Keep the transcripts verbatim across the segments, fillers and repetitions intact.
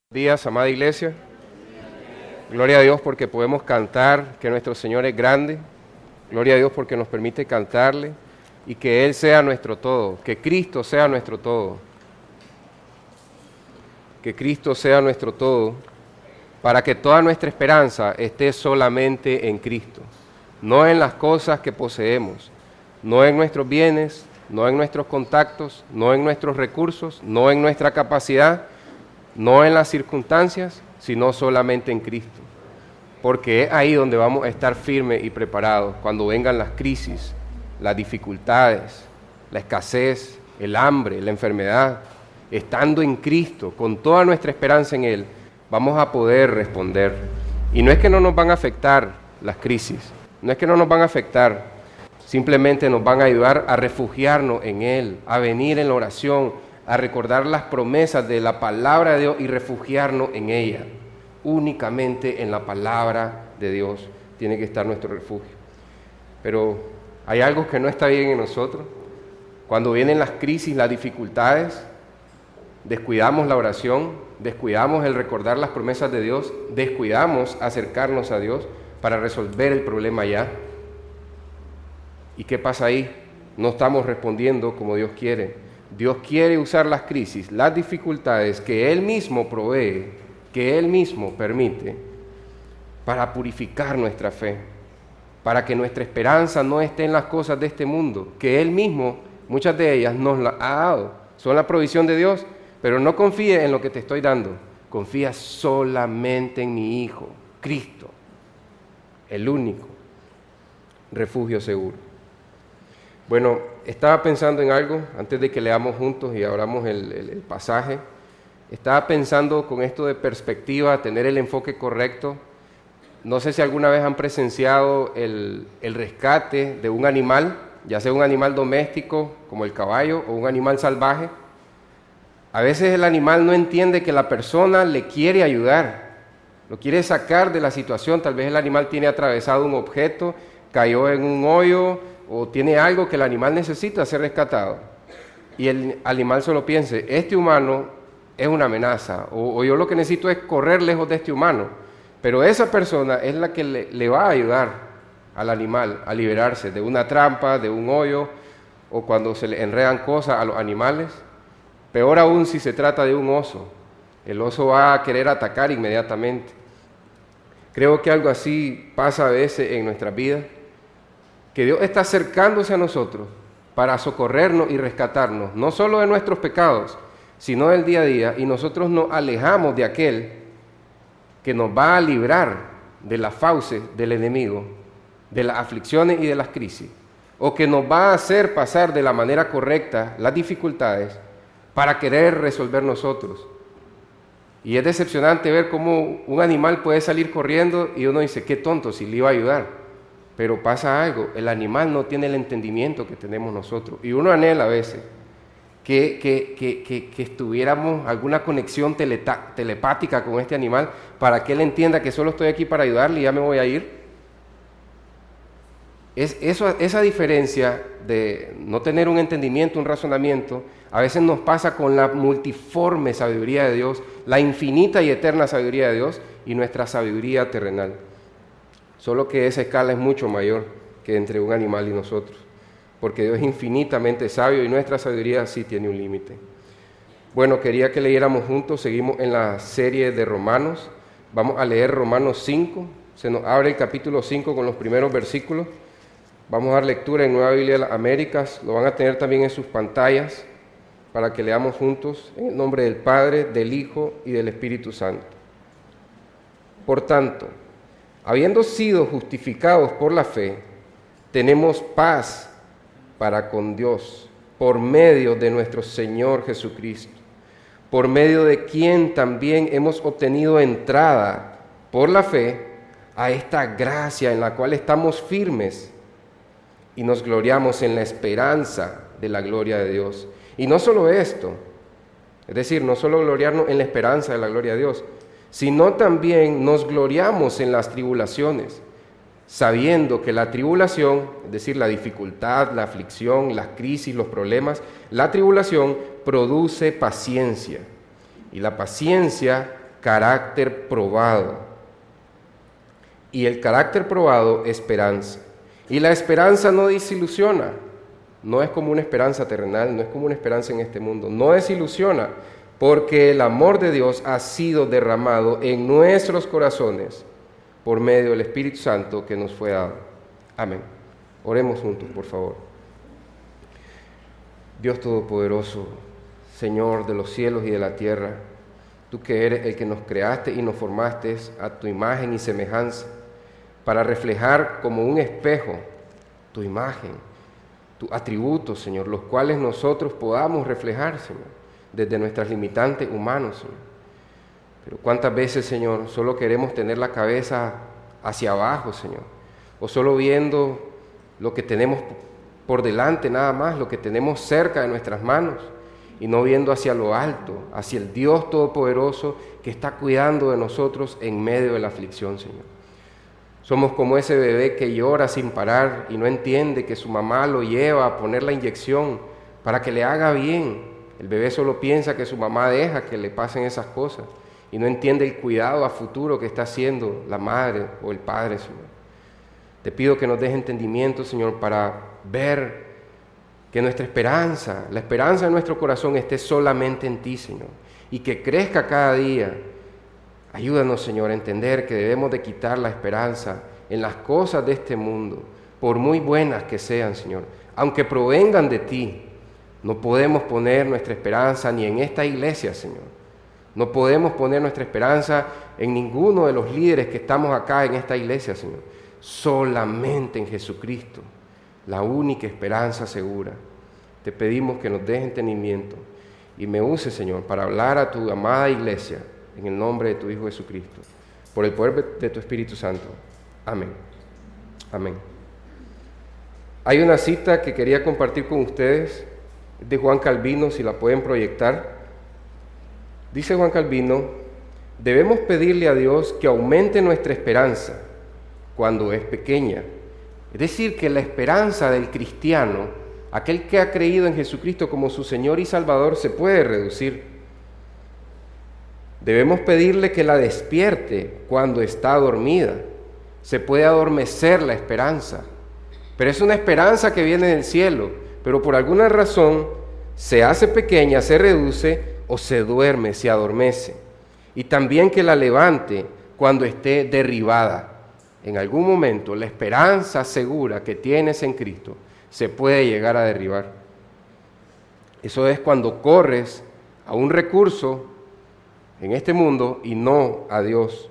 Días, amada iglesia. Gloria a Dios porque podemos cantar que nuestro Señor es grande. Gloria a Dios porque nos permite cantarle y que Él sea nuestro todo, que Cristo sea nuestro todo. Que Cristo sea nuestro todo para que toda nuestra esperanza esté solamente en Cristo, no en las cosas que poseemos, no en nuestros bienes, no en nuestros contactos, no en nuestros recursos, no en nuestra capacidad, no en las circunstancias, sino solamente en Cristo. Porque es ahí donde vamos a estar firmes y preparados cuando vengan las crisis, las dificultades, la escasez, el hambre, la enfermedad. Estando en Cristo, con toda nuestra esperanza en Él, vamos a poder responder. Y no es que no nos van a afectar las crisis, no es que no nos van a afectar, simplemente nos van a ayudar a refugiarnos en Él, a venir en la oración, a recordar las promesas de la palabra de Dios y refugiarnos en ella. Únicamente en la palabra de Dios tiene que estar nuestro refugio. Pero hay algo que no está bien en nosotros. Cuando vienen las crisis, las dificultades, descuidamos la oración, descuidamos el recordar las promesas de Dios, descuidamos acercarnos a Dios para resolver el problema ya. ¿Y qué pasa ahí? No estamos respondiendo como Dios quiere. Dios quiere usar las crisis, las dificultades que Él mismo provee, que Él mismo permite, para purificar nuestra fe, para que nuestra esperanza no esté en las cosas de este mundo, que Él mismo, muchas de ellas, nos las ha dado. Son la provisión de Dios, pero no confíe en lo que te estoy dando, confía solamente en mi Hijo, Cristo, el único refugio seguro. Bueno, estaba pensando en algo, antes de que leamos juntos y abramos el, el, el pasaje, estaba pensando con esto de perspectiva, tener el enfoque correcto. No sé si alguna vez han presenciado el, el rescate de un animal, ya sea un animal doméstico, como el caballo, o un animal salvaje. A veces el animal no entiende que la persona le quiere ayudar, lo quiere sacar de la situación. Tal vez el animal tiene atravesado un objeto, cayó en un hoyo, o tiene algo que el animal necesita ser rescatado, y el animal solo piense, este humano es una amenaza, o, o yo lo que necesito es correr lejos de este humano, pero esa persona es la que le, le va a ayudar al animal a liberarse de una trampa, de un hoyo, o cuando se le enredan cosas a los animales. Peor aún si se trata de un oso, el oso va a querer atacar inmediatamente. Creo que algo así pasa a veces en nuestras vidas, que Dios está acercándose a nosotros para socorrernos y rescatarnos, no solo de nuestros pecados, sino del día a día, y nosotros nos alejamos de aquel que nos va a librar de las fauces del enemigo, de las aflicciones y de las crisis, o que nos va a hacer pasar de la manera correcta las dificultades para querer resolver nosotros. Y es decepcionante ver cómo un animal puede salir corriendo y uno dice, qué tonto, si le iba a ayudar. Pero pasa algo, el animal no tiene el entendimiento que tenemos nosotros. Y uno anhela a veces que, que, que, que, que estuviéramos alguna conexión teleta, telepática con este animal para que él entienda que solo estoy aquí para ayudarle y ya me voy a ir. Es, eso, esa diferencia de no tener un entendimiento, un razonamiento, a veces nos pasa con la multiforme sabiduría de Dios, la infinita y eterna sabiduría de Dios y nuestra sabiduría terrenal. Solo que esa escala es mucho mayor que entre un animal y nosotros, porque Dios es infinitamente sabio y nuestra sabiduría sí tiene un límite. Bueno, quería que leyéramos juntos, seguimos en la serie de Romanos, vamos a leer Romanos cinco, se nos abre el capítulo cinco con los primeros versículos, vamos a dar lectura en Nueva Biblia de las Américas, lo van a tener también en sus pantallas para que leamos juntos en el nombre del Padre, del Hijo y del Espíritu Santo. Por tanto, habiendo sido justificados por la fe, tenemos paz para con Dios por medio de nuestro Señor Jesucristo, por medio de quien también hemos obtenido entrada por la fe a esta gracia en la cual estamos firmes y nos gloriamos en la esperanza de la gloria de Dios. Y no solo esto, es decir, no solo gloriarnos en la esperanza de la gloria de Dios, sino también nos gloriamos en las tribulaciones, sabiendo que la tribulación, es decir, la dificultad, la aflicción, las crisis, los problemas, la tribulación produce paciencia, y la paciencia carácter probado. Y el carácter probado, esperanza. Y la esperanza no desilusiona. No es como una esperanza terrenal, no es como una esperanza en este mundo. No desilusiona, porque el amor de Dios ha sido derramado en nuestros corazones por medio del Espíritu Santo que nos fue dado. Amén. Oremos juntos, por favor. Dios Todopoderoso, Señor de los cielos y de la tierra, tú que eres el que nos creaste y nos formaste a tu imagen y semejanza, para reflejar como un espejo tu imagen, tus atributos, Señor, los cuales nosotros podamos reflejar, Señor, desde nuestras limitantes humanos, Señor. Pero cuántas veces, Señor, solo queremos tener la cabeza hacia abajo, Señor, o solo viendo lo que tenemos por delante nada más, lo que tenemos cerca de nuestras manos, y no viendo hacia lo alto, hacia el Dios Todopoderoso que está cuidando de nosotros en medio de la aflicción, Señor. Somos como ese bebé que llora sin parar y no entiende que su mamá lo lleva a poner la inyección para que le haga bien. El bebé solo piensa que su mamá deja que le pasen esas cosas y no entiende el cuidado a futuro que está haciendo la madre o el padre, Señor. Te pido que nos des entendimiento, Señor, para ver que nuestra esperanza, la esperanza de nuestro corazón esté solamente en ti, Señor, y que crezca cada día. Ayúdanos, Señor, a entender que debemos de quitar la esperanza en las cosas de este mundo, por muy buenas que sean, Señor, aunque provengan de ti. No podemos poner nuestra esperanza ni en esta iglesia, Señor. No podemos poner nuestra esperanza en ninguno de los líderes que estamos acá en esta iglesia, Señor. Solamente en Jesucristo, la única esperanza segura. Te pedimos que nos des entendimiento y me uses, Señor, para hablar a tu amada iglesia, en el nombre de tu Hijo Jesucristo, por el poder de tu Espíritu Santo. Amén. Amén. Hay una cita que quería compartir con ustedes, de Juan Calvino, si la pueden proyectar. Dice Juan Calvino: debemos pedirle a Dios que aumente nuestra esperanza cuando es pequeña. Es decir, que la esperanza del cristiano, aquel que ha creído en Jesucristo como su Señor y Salvador, se puede reducir. Debemos pedirle que la despierte cuando está dormida. Se puede adormecer la esperanza, pero es una esperanza que viene del cielo, pero por alguna razón se hace pequeña, se reduce o se duerme, se adormece. Y también que la levante cuando esté derribada. En algún momento la esperanza segura que tienes en Cristo se puede llegar a derribar. Eso es cuando corres a un recurso en este mundo y no a Dios.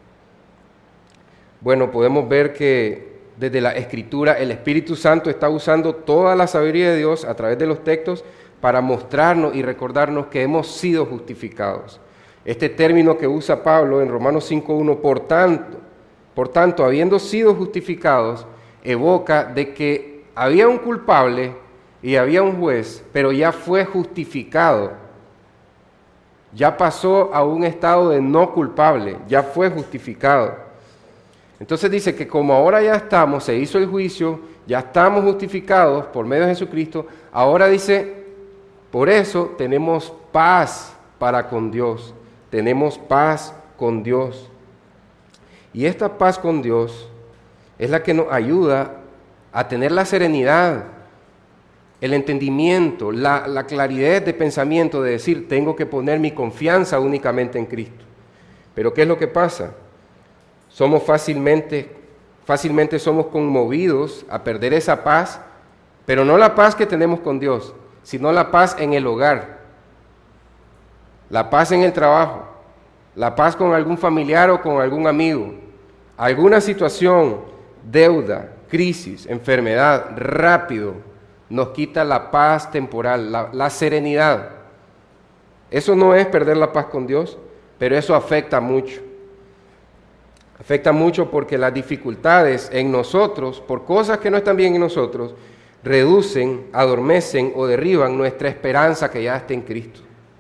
Bueno, podemos ver que desde la Escritura el Espíritu Santo está usando toda la sabiduría de Dios a través de los textos para mostrarnos y recordarnos que hemos sido justificados. Este término que usa Pablo en Romanos cinco uno, por tanto, por tanto, habiendo sido justificados, evoca de que había un culpable y había un juez, pero ya fue justificado. Ya pasó a un estado de no culpable, ya fue justificado. Entonces dice que como ahora ya estamos, se hizo el juicio, ya estamos justificados por medio de Jesucristo, ahora dice, por eso tenemos paz para con Dios, tenemos paz con Dios. Y esta paz con Dios es la que nos ayuda a tener la serenidad, el entendimiento, la, la claridad de pensamiento de decir, tengo que poner mi confianza únicamente en Cristo. Pero ¿qué es lo que pasa? Somos fácilmente, fácilmente somos conmovidos a perder esa paz, pero no la paz que tenemos con Dios, sino la paz en el hogar, la paz en el trabajo, la paz con algún familiar o con algún amigo, alguna situación, deuda, crisis, enfermedad, rápido, nos quita la paz temporal, la, la serenidad. Eso no es perder la paz con Dios, pero eso afecta mucho. Afecta mucho porque las dificultades en nosotros, por cosas que no están bien en nosotros, reducen, adormecen o derriban nuestra esperanza que ya está en Cristo.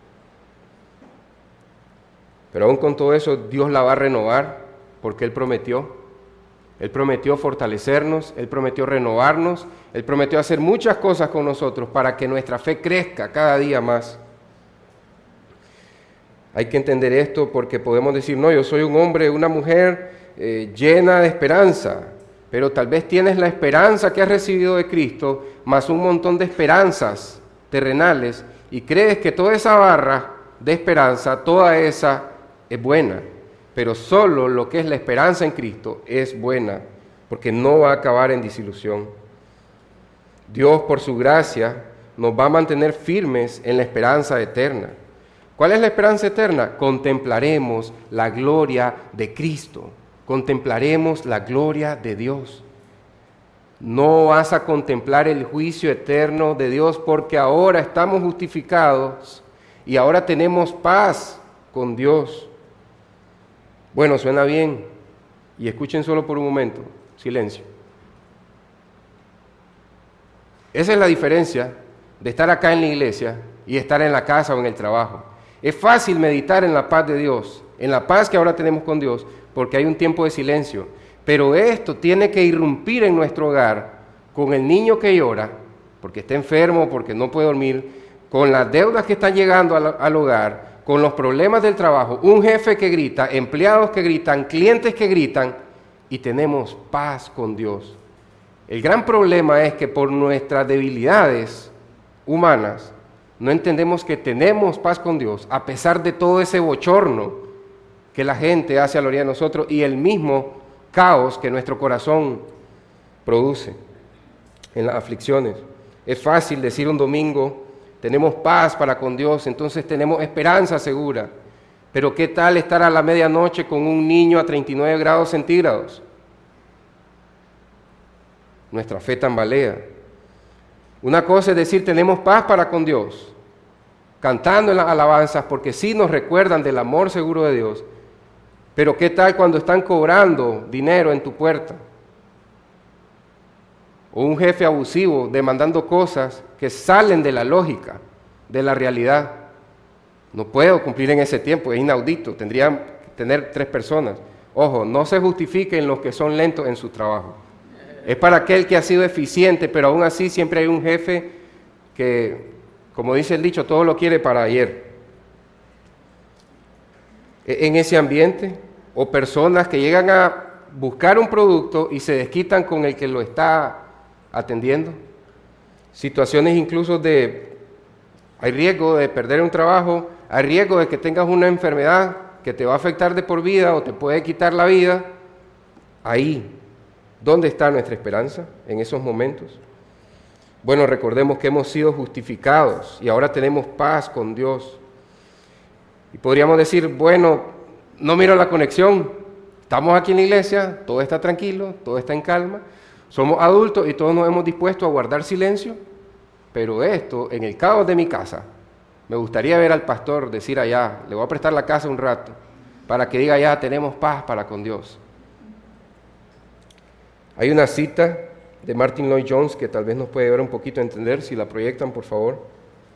Pero aún con todo eso, Dios la va a renovar porque Él prometió. Él prometió fortalecernos, Él prometió renovarnos, Él prometió hacer muchas cosas con nosotros para que nuestra fe crezca cada día más. Hay que entender esto porque podemos decir, no, yo soy un hombre, una mujer eh, llena de esperanza, pero tal vez tienes la esperanza que has recibido de Cristo, más un montón de esperanzas terrenales, y crees que toda esa barra de esperanza, toda esa es buena, pero solo lo que es la esperanza en Cristo es buena, porque no va a acabar en desilusión. Dios, por su gracia, nos va a mantener firmes en la esperanza eterna. ¿Cuál es la esperanza eterna? Contemplaremos la gloria de Cristo, contemplaremos la gloria de Dios. No vas a contemplar el juicio eterno de Dios porque ahora estamos justificados y ahora tenemos paz con Dios. Bueno, suena bien. Y escuchen solo por un momento, silencio. Esa es la diferencia de estar acá en la iglesia y estar en la casa o en el trabajo. Es fácil meditar en la paz de Dios, en la paz que ahora tenemos con Dios, porque hay un tiempo de silencio. Pero esto tiene que irrumpir en nuestro hogar con el niño que llora, porque está enfermo, porque no puede dormir, con las deudas que están llegando al, al hogar, con los problemas del trabajo, un jefe que grita, empleados que gritan, clientes que gritan, y tenemos paz con Dios. El gran problema es que por nuestras debilidades humanas no entendemos que tenemos paz con Dios, a pesar de todo ese bochorno que la gente hace a la orilla de nosotros y el mismo caos que nuestro corazón produce en las aflicciones. Es fácil decir un domingo, tenemos paz para con Dios, entonces tenemos esperanza segura. Pero ¿qué tal estar a la medianoche con un niño a treinta y nueve grados centígrados? Nuestra fe tambalea. Una cosa es decir, tenemos paz para con Dios, cantando en las alabanzas, porque sí nos recuerdan del amor seguro de Dios. Pero ¿qué tal cuando están cobrando dinero en tu puerta? O un jefe abusivo demandando cosas que salen de la lógica, de la realidad. No puedo cumplir en ese tiempo, es inaudito, tendrían que tener tres personas. Ojo, no se justifiquen los que son lentos en su trabajo. Es para aquel que ha sido eficiente, pero aún así siempre hay un jefe que, como dice el dicho, todo lo quiere para ayer. En ese ambiente, o personas que llegan a buscar un producto y se desquitan con el que lo está atendiendo. Situaciones incluso de, hay riesgo de perder un trabajo, hay riesgo de que tengas una enfermedad que te va a afectar de por vida o te puede quitar la vida. Ahí, ¿dónde está nuestra esperanza en esos momentos? Bueno, recordemos que hemos sido justificados y ahora tenemos paz con Dios. Y podríamos decir, bueno, no miro la conexión, estamos aquí en la iglesia, todo está tranquilo, todo está en calma, somos adultos y todos nos hemos dispuesto a guardar silencio, pero esto, en el caos de mi casa, me gustaría ver al pastor decir allá, le voy a prestar la casa un rato, para que diga ya, tenemos paz para con Dios. Hay una cita de Martin Lloyd Jones que tal vez nos puede ayudar un poquito a entender, si la proyectan por favor.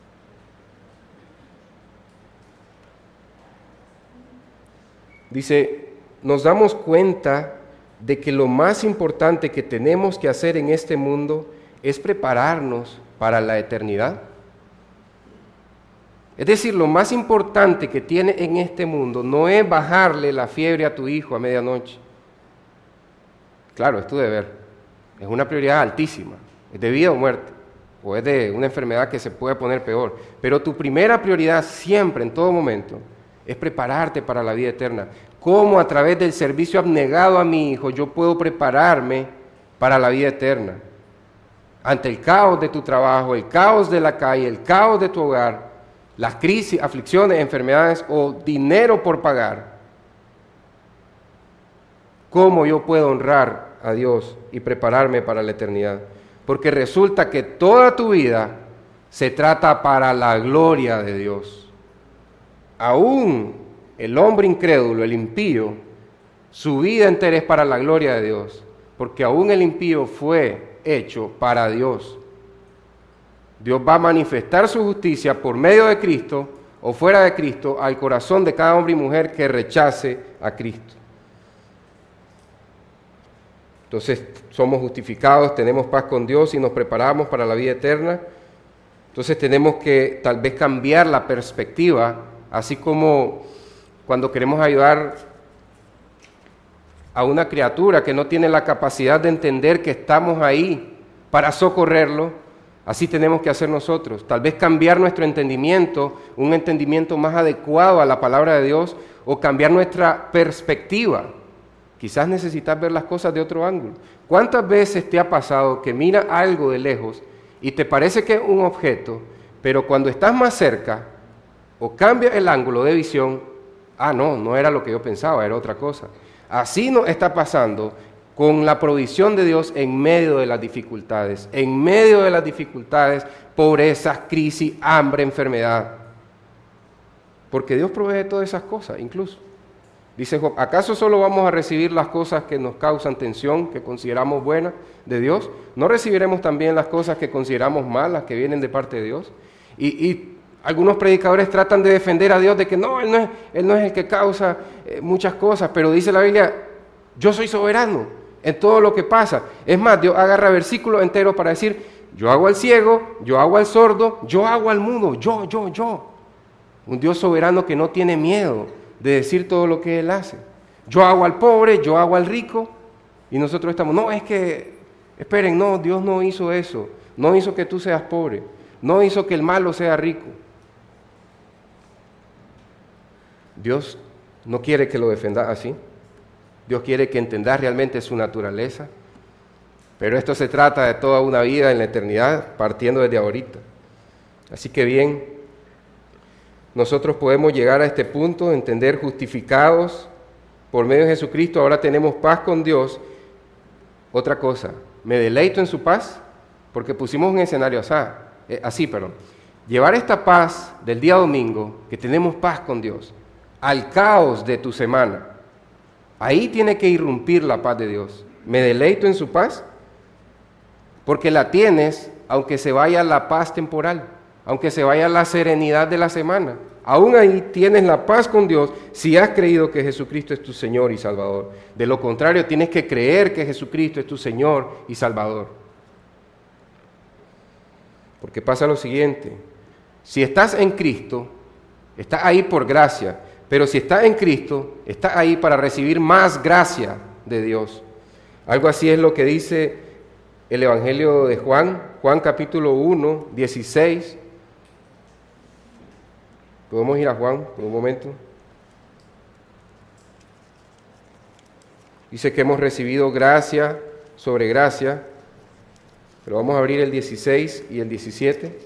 Dice, nos damos cuenta de que lo más importante que tenemos que hacer en este mundo es prepararnos para la eternidad. Es decir, lo más importante que tiene en este mundo no es bajarle la fiebre a tu hijo a medianoche. Claro, es tu deber, es una prioridad altísima, es de vida o muerte, o es de una enfermedad que se puede poner peor. Pero tu primera prioridad siempre, en todo momento, es prepararte para la vida eterna. ¿Cómo a través del servicio abnegado a mi hijo yo puedo prepararme para la vida eterna? Ante el caos de tu trabajo, el caos de la calle, el caos de tu hogar, las crisis, aflicciones, enfermedades o dinero por pagar. ¿Cómo yo puedo honrar a Dios y prepararme para la eternidad? Porque resulta que toda tu vida se trata para la gloria de Dios. Aún el hombre incrédulo, el impío, su vida entera es para la gloria de Dios, porque aún el impío fue hecho para Dios. Dios va a manifestar su justicia por medio de Cristo o fuera de Cristo al corazón de cada hombre y mujer que rechace a Cristo. Entonces somos justificados, tenemos paz con Dios y nos preparamos para la vida eterna. Entonces tenemos que tal vez cambiar la perspectiva así como cuando queremos ayudar a una criatura que no tiene la capacidad de entender que estamos ahí para socorrerlo, así tenemos que hacer nosotros. Tal vez cambiar nuestro entendimiento, un entendimiento más adecuado a la palabra de Dios, o cambiar nuestra perspectiva. Quizás necesitas ver las cosas de otro ángulo. ¿Cuántas veces te ha pasado que mira algo de lejos y te parece que es un objeto, pero cuando estás más cerca o cambias el ángulo de visión, ah, no, no era lo que yo pensaba, era otra cosa? Así nos está pasando con la provisión de Dios en medio de las dificultades, en medio de las dificultades, pobreza, crisis, hambre, enfermedad. Porque Dios provee todas esas cosas, incluso. Dice Job, ¿acaso solo vamos a recibir las cosas que nos causan tensión, que consideramos buenas de Dios? ¿No recibiremos también las cosas que consideramos malas, que vienen de parte de Dios? Y, y algunos predicadores tratan de defender a Dios de que no, Él no es, él no es el que causa eh, muchas cosas, pero dice la Biblia, yo soy soberano en todo lo que pasa. Es más, Dios agarra versículos enteros para decir, yo hago al ciego, yo hago al sordo, yo hago al mudo, yo, yo, yo. Un Dios soberano que no tiene miedo de decir todo lo que Él hace. Yo hago al pobre, yo hago al rico, y nosotros estamos, no, es que, esperen, no, Dios no hizo eso, no hizo que tú seas pobre, no hizo que el malo sea rico. Dios no quiere que lo defendas así, Dios quiere que entendas realmente su naturaleza, pero esto se trata de toda una vida en la eternidad, partiendo desde ahorita. Así que bien, nosotros podemos llegar a este punto, entender justificados por medio de Jesucristo, ahora tenemos paz con Dios. Otra cosa, me deleito en su paz, porque pusimos un escenario así, eh, así, perdón. Llevar esta paz del día domingo, que tenemos paz con Dios, al caos de tu semana, ahí tiene que irrumpir la paz de Dios. Me deleito en su paz, porque la tienes, aunque se vaya la paz temporal, aunque se vaya la serenidad de la semana. Aún ahí tienes la paz con Dios si has creído que Jesucristo es tu Señor y Salvador. De lo contrario, tienes que creer que Jesucristo es tu Señor y Salvador. Porque pasa lo siguiente, si estás en Cristo, estás ahí por gracia, pero si estás en Cristo, estás ahí para recibir más gracia de Dios. Algo así es lo que dice el Evangelio de Juan, Juan capítulo uno, dieciséis. ¿Podemos ir a Juan por un momento? Dice que hemos recibido gracia sobre gracia, pero vamos a abrir el dieciséis y el diecisiete.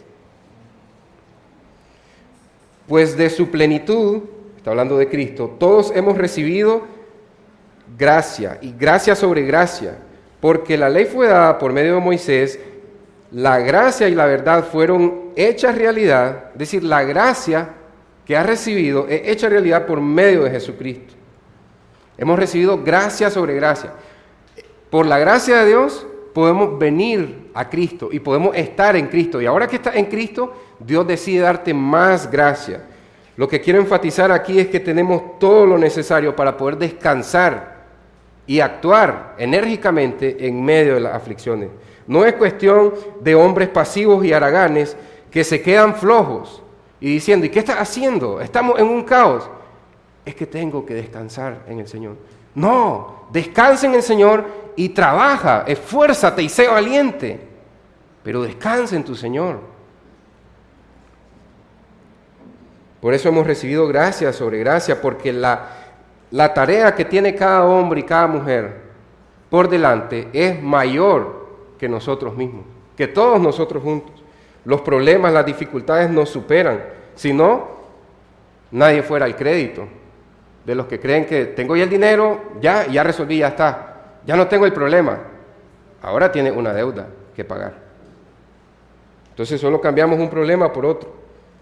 Pues de su plenitud, está hablando de Cristo, todos hemos recibido gracia y gracia sobre gracia, porque la ley fue dada por medio de Moisés, la gracia y la verdad fueron hechas realidad, es decir, la gracia que has recibido es hecha realidad por medio de Jesucristo. Hemos recibido gracia sobre gracia. Por la gracia de Dios podemos venir a Cristo y podemos estar en Cristo. Y ahora que estás en Cristo, Dios decide darte más gracia. Lo que quiero enfatizar aquí es que tenemos todo lo necesario para poder descansar y actuar enérgicamente en medio de las aflicciones. No es cuestión de hombres pasivos y haraganes que se quedan flojos y diciendo, ¿y qué estás haciendo? Estamos en un caos. Es que tengo que descansar en el Señor. No, descansa en el Señor y trabaja, esfuérzate y sé valiente, pero descansa en tu Señor. Por eso hemos recibido gracia sobre gracia, porque la, la tarea que tiene cada hombre y cada mujer por delante es mayor que nosotros mismos, que todos nosotros juntos. Los problemas, las dificultades nos superan. Si no, nadie fuera al crédito. De los que creen que tengo ya el dinero, ya, ya resolví, ya está. Ya no tengo el problema. Ahora tiene una deuda que pagar. Entonces solo cambiamos un problema por otro.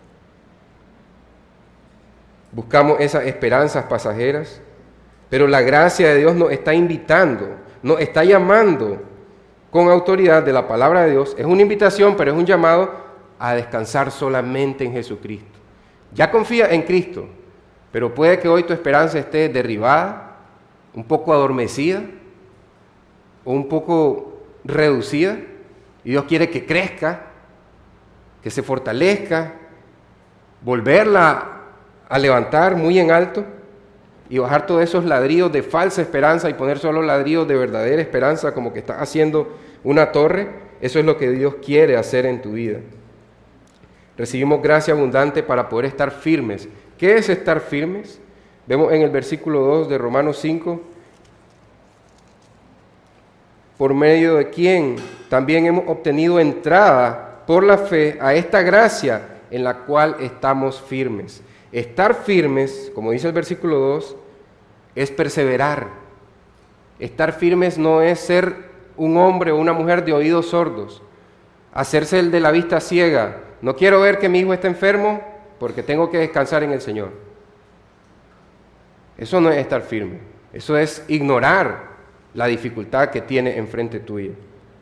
Buscamos esas esperanzas pasajeras, pero la gracia de Dios nos está invitando, nos está llamando con autoridad de la palabra de Dios. Es una invitación, pero es un llamado a descansar solamente en Jesucristo. Ya confía en Cristo, pero puede que hoy tu esperanza esté derribada, un poco adormecida o un poco reducida, y Dios quiere que crezca, que se fortalezca, volverla a levantar muy en alto y bajar todos esos ladrillos de falsa esperanza y poner solo ladrillos de verdadera esperanza, como que estás haciendo una torre. Eso es lo que Dios quiere hacer en tu vida. Recibimos gracia abundante para poder estar firmes. ¿Qué es estar firmes? Vemos en el versículo dos de Romanos cinco, por medio de quien también hemos obtenido entrada por la fe a esta gracia en la cual estamos firmes. Estar firmes, como dice el versículo dos, es perseverar. Estar firmes no es ser un hombre o una mujer de oídos sordos, hacerse el de la vista ciega. No quiero ver que mi hijo esté enfermo porque tengo que descansar en el Señor. Eso no es estar firme, eso es ignorar la dificultad que tiene enfrente tuya.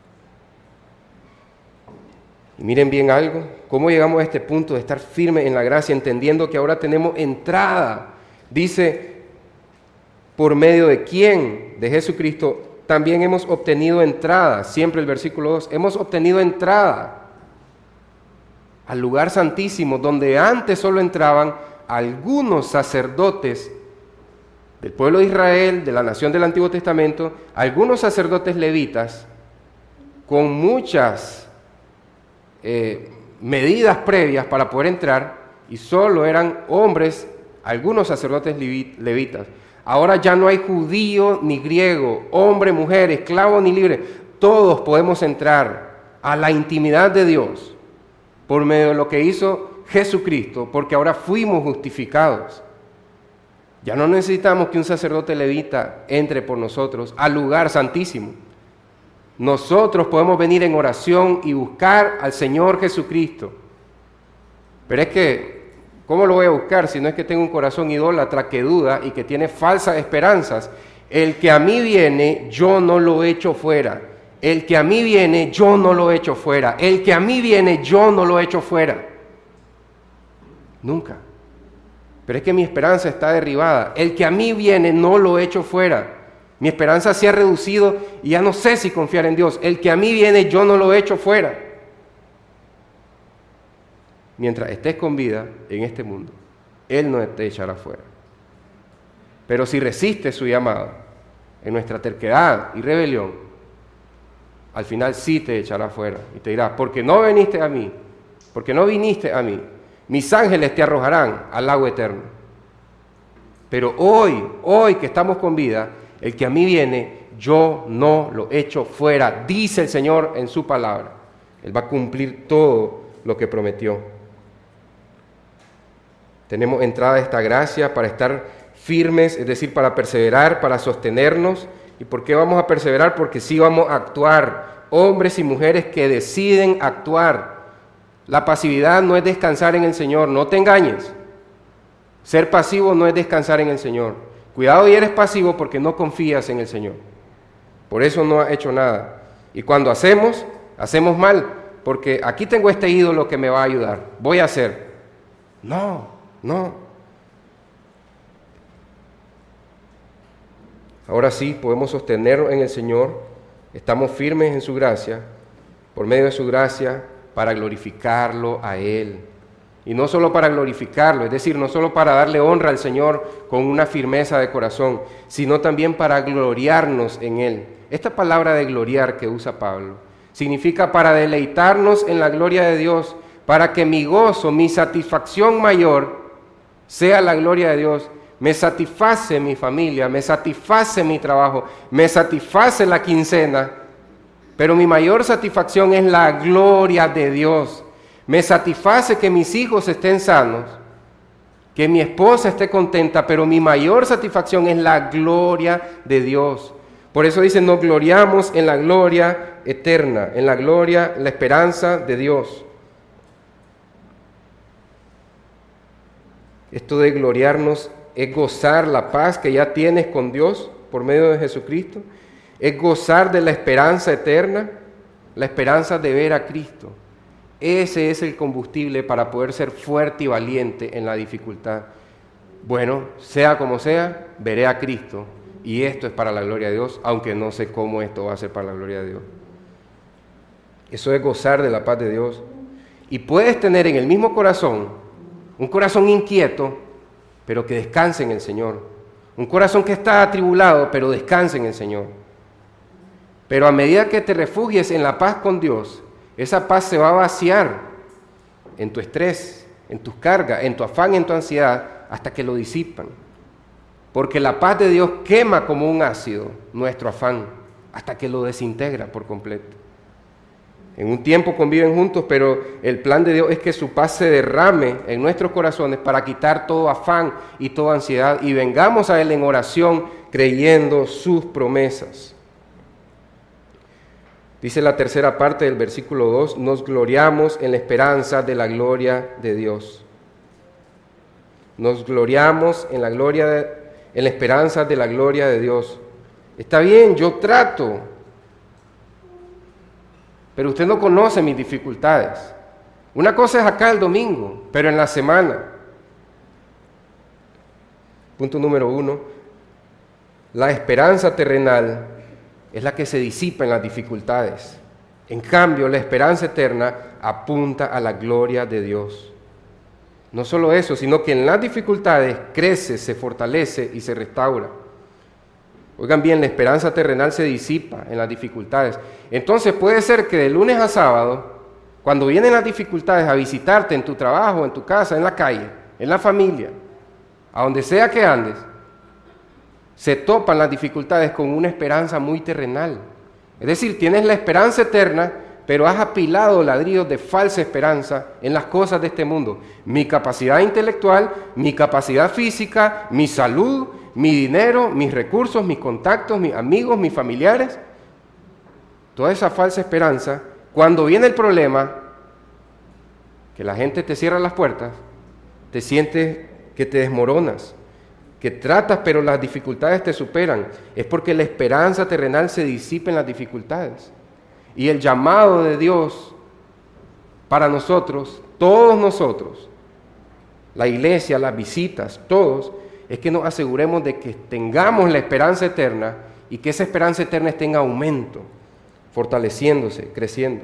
Y miren bien algo, cómo llegamos a este punto de estar firme en la gracia, entendiendo que ahora tenemos entrada. Dice, por medio de quién, de Jesucristo, también hemos obtenido entrada, siempre el versículo dos, hemos obtenido entrada al lugar santísimo, donde antes solo entraban algunos sacerdotes del pueblo de Israel, de la nación del Antiguo Testamento, algunos sacerdotes levitas, con muchas eh, medidas previas para poder entrar, y solo eran hombres, algunos sacerdotes levitas. Ahora ya no hay judío ni griego, hombre, mujer, esclavo ni libre, todos podemos entrar a la intimidad de Dios por medio de lo que hizo Jesucristo, porque ahora fuimos justificados. Ya no necesitamos que un sacerdote levita entre por nosotros al lugar santísimo. Nosotros podemos venir en oración y buscar al Señor Jesucristo. Pero es que, ¿cómo lo voy a buscar si no es que tengo un corazón idólatra que duda y que tiene falsas esperanzas? El que a mí viene, yo no lo echo fuera. El que a mí viene, yo no lo echo fuera. El que a mí viene, yo no lo echo fuera. Nunca. Pero es que mi esperanza está derribada. El que a mí viene, no lo echo fuera. Mi esperanza se ha reducido y ya no sé si confiar en Dios. El que a mí viene, yo no lo echo fuera. Mientras estés con vida en este mundo, Él no te echará fuera. Pero si resistes su llamado en nuestra terquedad y rebelión, al final sí te echará fuera y te dirá, porque no viniste a mí, porque no viniste a mí, mis ángeles te arrojarán al lago eterno. Pero hoy, hoy que estamos con vida, el que a mí viene, yo no lo echo fuera, dice el Señor en su palabra. Él va a cumplir todo lo que prometió. Tenemos entrada a esta gracia para estar firmes, es decir, para perseverar, para sostenernos. ¿Y por qué vamos a perseverar? Porque sí vamos a actuar, hombres y mujeres que deciden actuar. La pasividad no es descansar en el Señor, no te engañes. Ser pasivo no es descansar en el Señor. Cuidado y eres pasivo porque no confías en el Señor. Por eso no has hecho nada. Y cuando hacemos, hacemos mal, porque aquí tengo este ídolo que me va a ayudar, voy a hacer. No, no. Ahora sí, podemos sostenernos en el Señor, estamos firmes en su gracia, por medio de su gracia, para glorificarlo a Él. Y no solo para glorificarlo, es decir, no solo para darle honra al Señor con una firmeza de corazón, sino también para gloriarnos en Él. Esta palabra de gloriar que usa Pablo significa para deleitarnos en la gloria de Dios, para que mi gozo, mi satisfacción mayor sea la gloria de Dios. Me satisface mi familia, me satisface mi trabajo, me satisface la quincena, pero mi mayor satisfacción es la gloria de Dios. Me satisface que mis hijos estén sanos, que mi esposa esté contenta, pero mi mayor satisfacción es la gloria de Dios. Por eso dice, nos gloriamos en la gloria eterna, en la gloria, la esperanza de Dios. Esto de gloriarnos es gozar la paz que ya tienes con Dios por medio de Jesucristo, es gozar de la esperanza eterna, la esperanza de ver a Cristo. Ese es el combustible para poder ser fuerte y valiente en la dificultad. Bueno, sea como sea, veré a Cristo y esto es para la gloria de Dios, aunque no sé cómo esto va a ser para la gloria de Dios. Eso es gozar de la paz de Dios. Y puedes tener en el mismo corazón un corazón inquieto, pero que descanse en el Señor. Un corazón que está atribulado, pero descanse en el Señor. Pero a medida que te refugies en la paz con Dios, esa paz se va a vaciar en tu estrés, en tus cargas, en tu afán, en tu ansiedad, hasta que lo disipan. Porque la paz de Dios quema como un ácido nuestro afán, hasta que lo desintegra por completo. En un tiempo conviven juntos, pero el plan de Dios es que su paz se derrame en nuestros corazones para quitar todo afán y toda ansiedad, y vengamos a Él en oración creyendo sus promesas. Dice la tercera parte del versículo dos, nos gloriamos en la esperanza de la gloria de Dios. Nos gloriamos en la gloria de, en la esperanza de la gloria de Dios. Está bien, yo trato, pero usted no conoce mis dificultades. Una cosa es acá el domingo, pero en la semana. Punto número uno, la esperanza terrenal es la que se disipa en las dificultades. En cambio, la esperanza eterna apunta a la gloria de Dios. No solo eso, sino que en las dificultades crece, se fortalece y se restaura. Oigan bien, la esperanza terrenal se disipa en las dificultades. Entonces puede ser que de lunes a sábado, cuando vienen las dificultades a visitarte en tu trabajo, en tu casa, en la calle, en la familia, a donde sea que andes, se topan las dificultades con una esperanza muy terrenal. Es decir, tienes la esperanza eterna, pero has apilado ladrillos de falsa esperanza en las cosas de este mundo. Mi capacidad intelectual, mi capacidad física, mi salud, mi dinero, mis recursos, mis contactos, mis amigos, mis familiares. Toda esa falsa esperanza, cuando viene el problema, que la gente te cierra las puertas, te sientes que te desmoronas, que tratas, pero las dificultades te superan. Es porque la esperanza terrenal se disipa en las dificultades. Y el llamado de Dios para nosotros, todos nosotros, la iglesia, las visitas, todos, es que nos aseguremos de que tengamos la esperanza eterna y que esa esperanza eterna esté en aumento, fortaleciéndose, creciendo.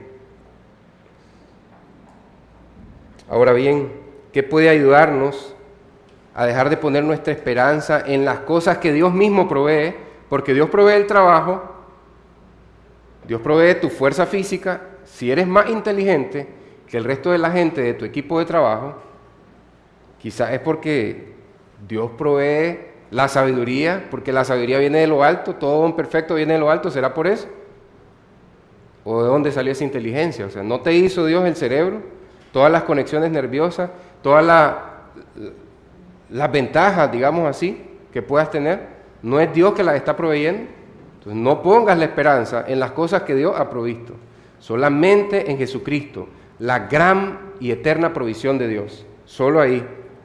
Ahora bien, ¿qué puede ayudarnos a dejar de poner nuestra esperanza en las cosas que Dios mismo provee? Porque Dios provee el trabajo, Dios provee tu fuerza física. Si eres más inteligente que el resto de la gente de tu equipo de trabajo, quizás es porque Dios provee la sabiduría, porque la sabiduría viene de lo alto, todo don perfecto viene de lo alto. ¿Será por eso? ¿O de dónde salió esa inteligencia? O sea, ¿no te hizo Dios el cerebro, todas las conexiones nerviosas, todas la, las ventajas, digamos así, que puedas tener? ¿No es Dios que las está proveyendo? Entonces no pongas la esperanza en las cosas que Dios ha provisto, solamente en Jesucristo, la gran y eterna provisión de Dios, solo ahí.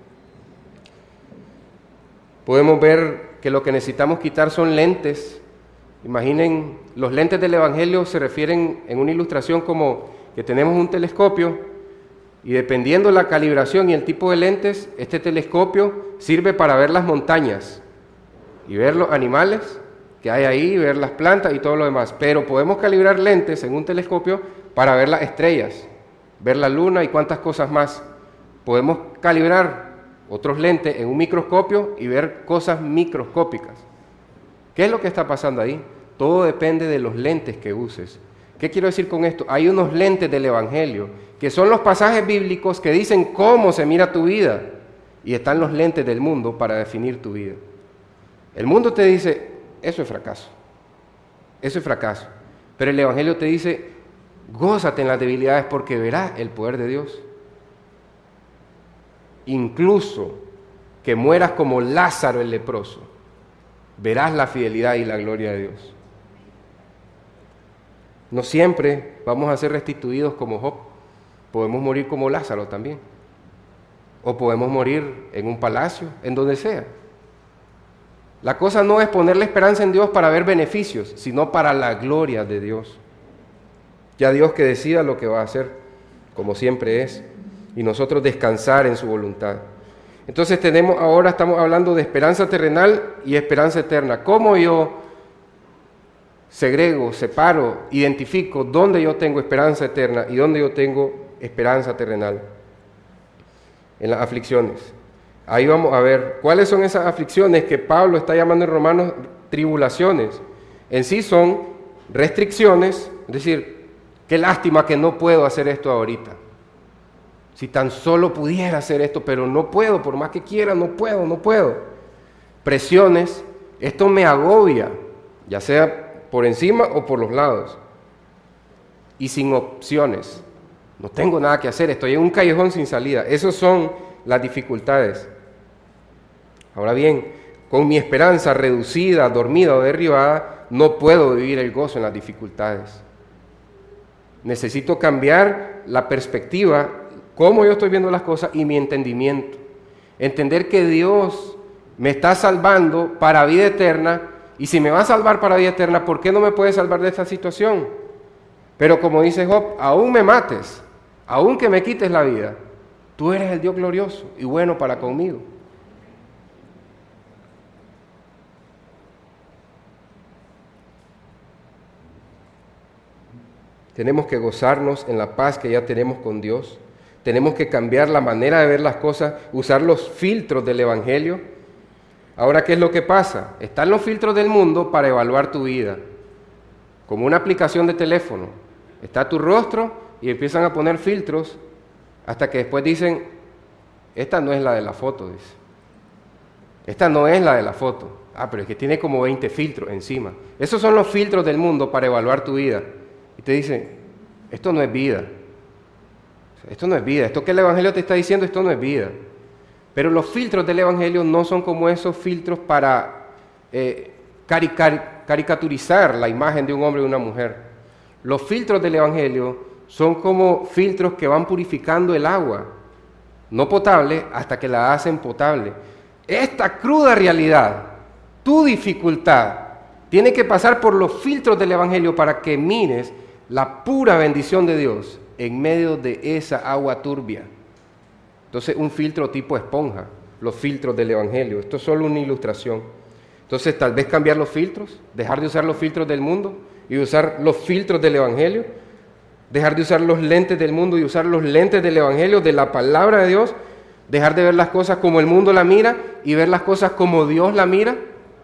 Podemos ver que lo que necesitamos quitar son lentes. Imaginen, los lentes del Evangelio se refieren en una ilustración como que tenemos un telescopio y dependiendo la calibración y el tipo de lentes, este telescopio sirve para ver las montañas y ver los animales que hay ahí, ver las plantas y todo lo demás. Pero podemos calibrar lentes en un telescopio para ver las estrellas, ver la luna y cuantas cosas más. Podemos calibrar otros lentes en un microscopio y ver cosas microscópicas. ¿Qué es lo que está pasando ahí? Todo depende de los lentes que uses. ¿Qué quiero decir con esto? Hay unos lentes del Evangelio, que son los pasajes bíblicos que dicen cómo se mira tu vida, y están los lentes del mundo para definir tu vida. El mundo te dice, eso es fracaso, eso es fracaso, pero el Evangelio te dice, gózate en las debilidades porque verás el poder de Dios. Incluso que mueras como Lázaro el leproso, verás la fidelidad y la gloria de Dios. No siempre vamos a ser restituidos como Job, podemos morir como Lázaro también, o podemos morir en un palacio, en donde sea. La cosa no es poner la esperanza en Dios para ver beneficios, sino para la gloria de Dios. Ya Dios que decida lo que va a hacer, como siempre es, y nosotros descansar en su voluntad. Entonces tenemos, ahora estamos hablando de esperanza terrenal y esperanza eterna. ¿Cómo yo segrego, separo, identifico dónde yo tengo esperanza eterna y dónde yo tengo esperanza terrenal? En las aflicciones. Ahí vamos a ver cuáles son esas aflicciones que Pablo está llamando en Romanos tribulaciones. En sí son restricciones, es decir, qué lástima que no puedo hacer esto ahorita. Si tan solo pudiera hacer esto, pero no puedo, por más que quiera, no puedo, no puedo. Presiones, esto me agobia, ya sea por encima o por los lados. Y sin opciones, no tengo nada que hacer, estoy en un callejón sin salida. Esas son las dificultades. Ahora bien, con mi esperanza reducida, dormida o derribada, no puedo vivir el gozo en las dificultades. Necesito cambiar la perspectiva, cómo yo estoy viendo las cosas y mi entendimiento. Entender que Dios me está salvando para vida eterna, y si me va a salvar para vida eterna, ¿por qué no me puede salvar de esta situación? Pero como dice Job, aún me mates, aún que me quites la vida, tú eres el Dios glorioso y bueno para conmigo. Tenemos que gozarnos en la paz que ya tenemos con Dios. Tenemos que cambiar la manera de ver las cosas, usar los filtros del Evangelio. Ahora, ¿qué es lo que pasa? Están los filtros del mundo para evaluar tu vida. Como una aplicación de teléfono. Está tu rostro y empiezan a poner filtros hasta que después dicen, esta no es la de la foto, dice. Esta no es la de la foto. Ah, pero es que tiene como veinte filtros encima. Esos son los filtros del mundo para evaluar tu vida. Y te dicen, esto no es vida. Esto no es vida. Esto que el Evangelio te está diciendo, esto no es vida. Pero los filtros del Evangelio no son como esos filtros para eh, caricar, caricaturizar la imagen de un hombre y una mujer. Los filtros del Evangelio son como filtros que van purificando el agua, no potable, hasta que la hacen potable. Esta cruda realidad, tu dificultad, tiene que pasar por los filtros del Evangelio para que mires la pura bendición de Dios en medio de esa agua turbia. Entonces, un filtro tipo esponja, los filtros del Evangelio. Esto es solo una ilustración. Entonces, tal vez cambiar los filtros, dejar de usar los filtros del mundo y usar los filtros del Evangelio, dejar de usar los lentes del mundo y usar los lentes del Evangelio, de la palabra de Dios, dejar de ver las cosas como el mundo la mira y ver las cosas como Dios la mira.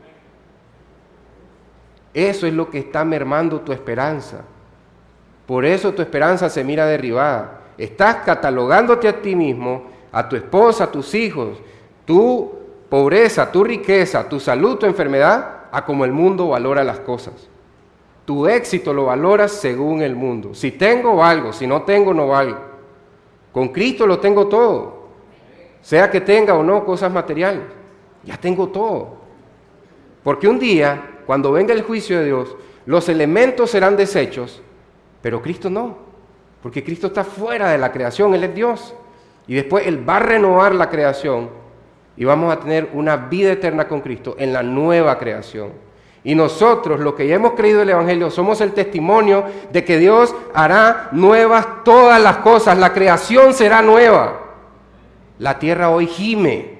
Eso es lo que está mermando tu esperanza. Por eso tu esperanza se mira derribada. Estás catalogándote a ti mismo, a tu esposa, a tus hijos, tu pobreza, tu riqueza, tu salud, tu enfermedad, a como el mundo valora las cosas. Tu éxito lo valoras según el mundo. Si tengo, valgo. Si no tengo, no valgo. Con Cristo lo tengo todo. Sea que tenga o no cosas materiales. Ya tengo todo. Porque un día, cuando venga el juicio de Dios, los elementos serán deshechos, pero Cristo no. Porque Cristo está fuera de la creación, Él es Dios. Y después Él va a renovar la creación y vamos a tener una vida eterna con Cristo en la nueva creación. Y nosotros, los que ya hemos creído el Evangelio, somos el testimonio de que Dios hará nuevas todas las cosas. La creación será nueva. La tierra hoy gime.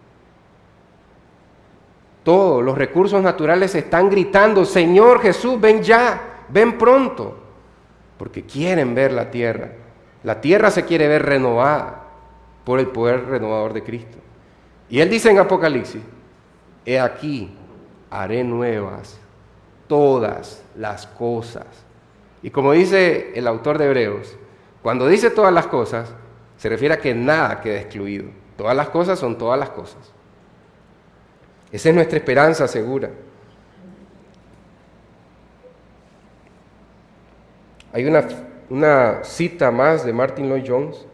Todos los recursos naturales están gritando, Señor Jesús, ven ya, ven pronto. Porque quieren ver la tierra. La tierra se quiere ver renovada por el poder renovador de Cristo. Y Él dice en Apocalipsis, he aquí, haré nuevas todas las cosas. Y como dice el autor de Hebreos, cuando dice todas las cosas, se refiere a que nada queda excluido. Todas las cosas son todas las cosas. Esa es nuestra esperanza segura. Hay una, una cita más de Martin Lloyd-Jones.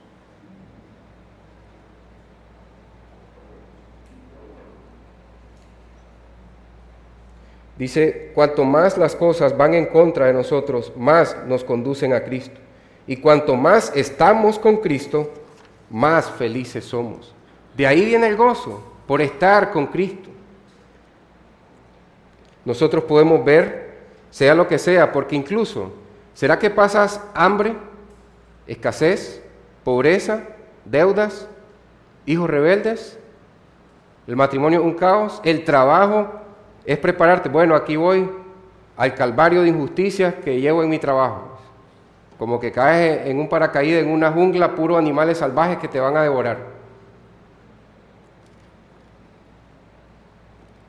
Dice, cuanto más las cosas van en contra de nosotros, más nos conducen a Cristo. Y cuanto más estamos con Cristo, más felices somos. De ahí viene el gozo, por estar con Cristo. Nosotros podemos ver, sea lo que sea, porque incluso, ¿será que pasas hambre, escasez, pobreza, deudas, hijos rebeldes? El matrimonio un caos, el trabajo es prepararte. Bueno, aquí voy al calvario de injusticias que llevo en mi trabajo. Como que caes en un paracaídas en una jungla, puros animales salvajes que te van a devorar.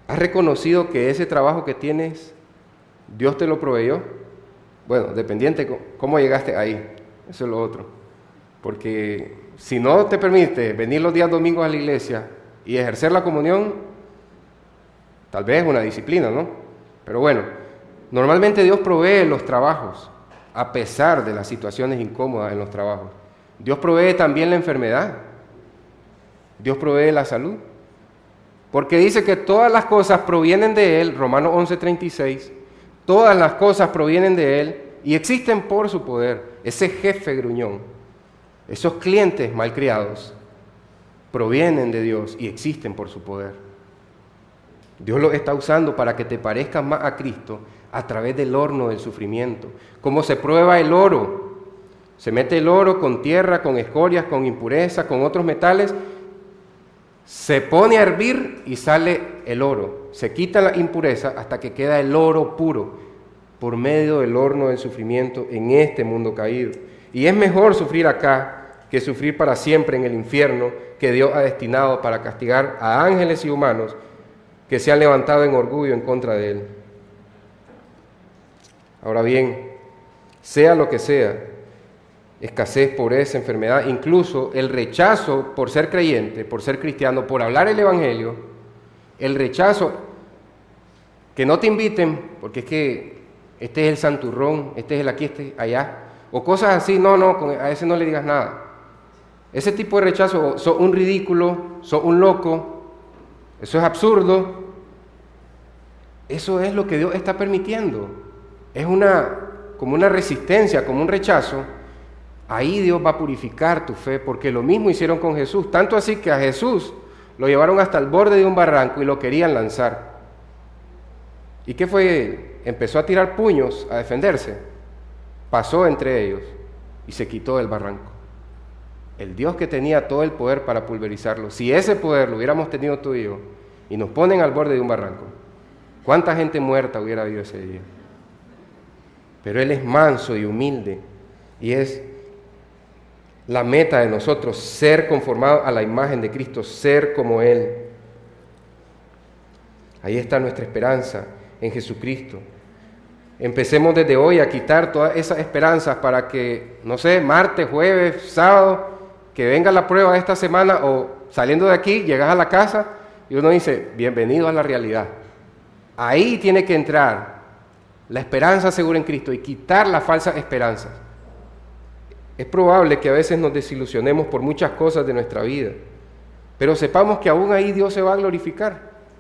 ¿Has reconocido que ese trabajo que tienes, Dios te lo proveyó? Bueno, dependiente cómo llegaste ahí, eso es lo otro. Porque si no te permite venir los días domingos a la iglesia y ejercer la comunión, tal vez es una disciplina, ¿no? Pero bueno, normalmente Dios provee los trabajos, a pesar de las situaciones incómodas en los trabajos. Dios provee también la enfermedad. Dios provee la salud. Porque dice que todas las cosas provienen de Él, Romanos once treinta y seis, todas las cosas provienen de Él y existen por su poder. Ese jefe gruñón, esos clientes malcriados, provienen de Dios y existen por su poder. Dios los está usando para que te parezcas más a Cristo a través del horno del sufrimiento. Como se prueba el oro. Se mete el oro con tierra, con escorias, con impureza, con otros metales. Se pone a hervir y sale el oro. Se quita la impureza hasta que queda el oro puro por medio del horno del sufrimiento en este mundo caído. Y es mejor sufrir acá que sufrir para siempre en el infierno que Dios ha destinado para castigar a ángeles y humanos que se han levantado en orgullo en contra de Él. Ahora bien, sea lo que sea, escasez, pobreza, enfermedad, incluso el rechazo por ser creyente, por ser cristiano, por hablar el Evangelio, el rechazo, que no te inviten, porque es que este es el santurrón, este es el aquí, este es allá, o cosas así, no, no, a ese no le digas nada. Ese tipo de rechazo, sos un ridículo, sos un loco, eso es absurdo. Eso es lo que Dios está permitiendo. Es una, como una resistencia, como un rechazo. Ahí Dios va a purificar tu fe, porque lo mismo hicieron con Jesús. Tanto así que a Jesús lo llevaron hasta el borde de un barranco y lo querían lanzar. ¿Y qué fue? Empezó a tirar puños, a defenderse. Pasó entre ellos y se quitó del barranco. El Dios que tenía todo el poder para pulverizarlo. Si ese poder lo hubiéramos tenido tú y yo, y nos ponen al borde de un barranco, ¿cuánta gente muerta hubiera habido ese día? Pero Él es manso y humilde, y es la meta de nosotros, ser conformados a la imagen de Cristo, ser como Él. Ahí está nuestra esperanza en Jesucristo. Empecemos desde hoy a quitar todas esas esperanzas para que, no sé, martes, jueves, sábado, que venga la prueba de esta semana, o saliendo de aquí, llegas a la casa y uno dice, bienvenido a la realidad. Ahí tiene que entrar la esperanza segura en Cristo y quitar las falsas esperanzas. Es probable que a veces nos desilusionemos por muchas cosas de nuestra vida, pero sepamos que aún ahí Dios se va a glorificar.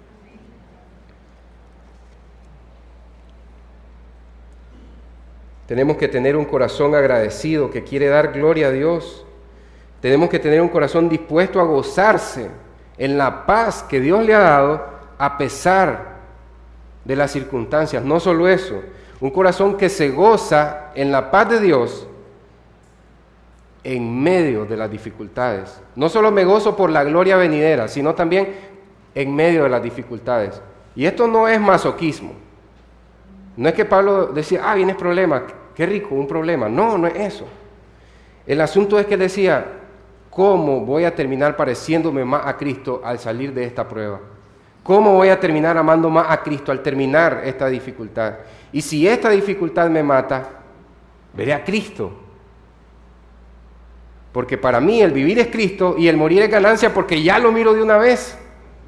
Tenemos que tener un corazón agradecido que quiere dar gloria a Dios. Tenemos que tener un corazón dispuesto a gozarse en la paz que Dios le ha dado a pesar de las circunstancias. No solo eso, un corazón que se goza en la paz de Dios en medio de las dificultades. No solo me gozo por la gloria venidera, sino también en medio de las dificultades. Y esto no es masoquismo. No es que Pablo decía, ah, vienes problema, qué rico, un problema. No, no es eso. El asunto es que decía, ¿cómo voy a terminar pareciéndome más a Cristo al salir de esta prueba? ¿Cómo voy a terminar amando más a Cristo al terminar esta dificultad? Y si esta dificultad me mata, veré a Cristo. Porque para mí el vivir es Cristo y el morir es ganancia porque ya lo miro de una vez.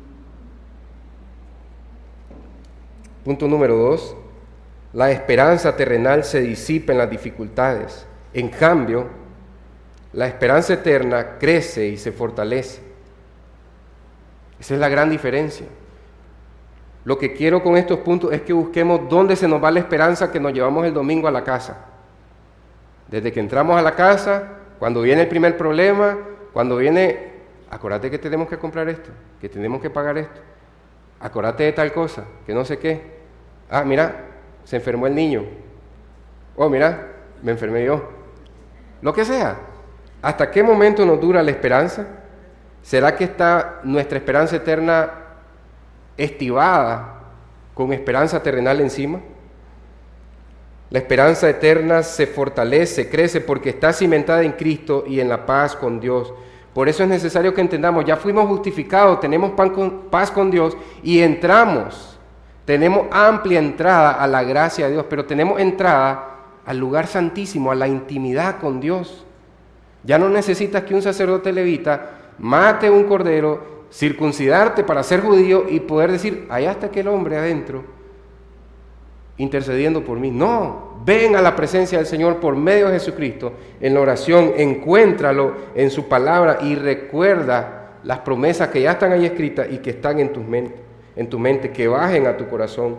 Punto número dos. La esperanza terrenal se disipa en las dificultades. En cambio, la esperanza eterna crece y se fortalece. Esa es la gran diferencia. Lo que quiero con estos puntos es que busquemos dónde se nos va la esperanza que nos llevamos el domingo a la casa. Desde que entramos a la casa, cuando viene el primer problema, cuando viene, acuérdate que tenemos que comprar esto, que tenemos que pagar esto, acuérdate de tal cosa, que no sé qué. Ah, mira, se enfermó el niño. Oh, mira, me enfermé yo. Lo que sea. ¿Hasta qué momento nos dura la esperanza? ¿Será que está nuestra esperanza eterna estibada con esperanza terrenal encima? La esperanza eterna se fortalece, crece porque está cimentada en Cristo y en la paz con Dios. Por eso es necesario que entendamos, ya fuimos justificados, tenemos pan con, paz con Dios y entramos, tenemos amplia entrada a la gracia de Dios, pero tenemos entrada al lugar santísimo, a la intimidad con Dios. Ya no necesitas que un sacerdote levita mate un cordero, circuncidarte para ser judío y poder decir, allá está aquel hombre adentro, intercediendo por mí. No, ven a la presencia del Señor por medio de Jesucristo, en la oración, encuéntralo en su palabra y recuerda las promesas que ya están ahí escritas y que están en tu mente, en tu mente, que bajen a tu corazón.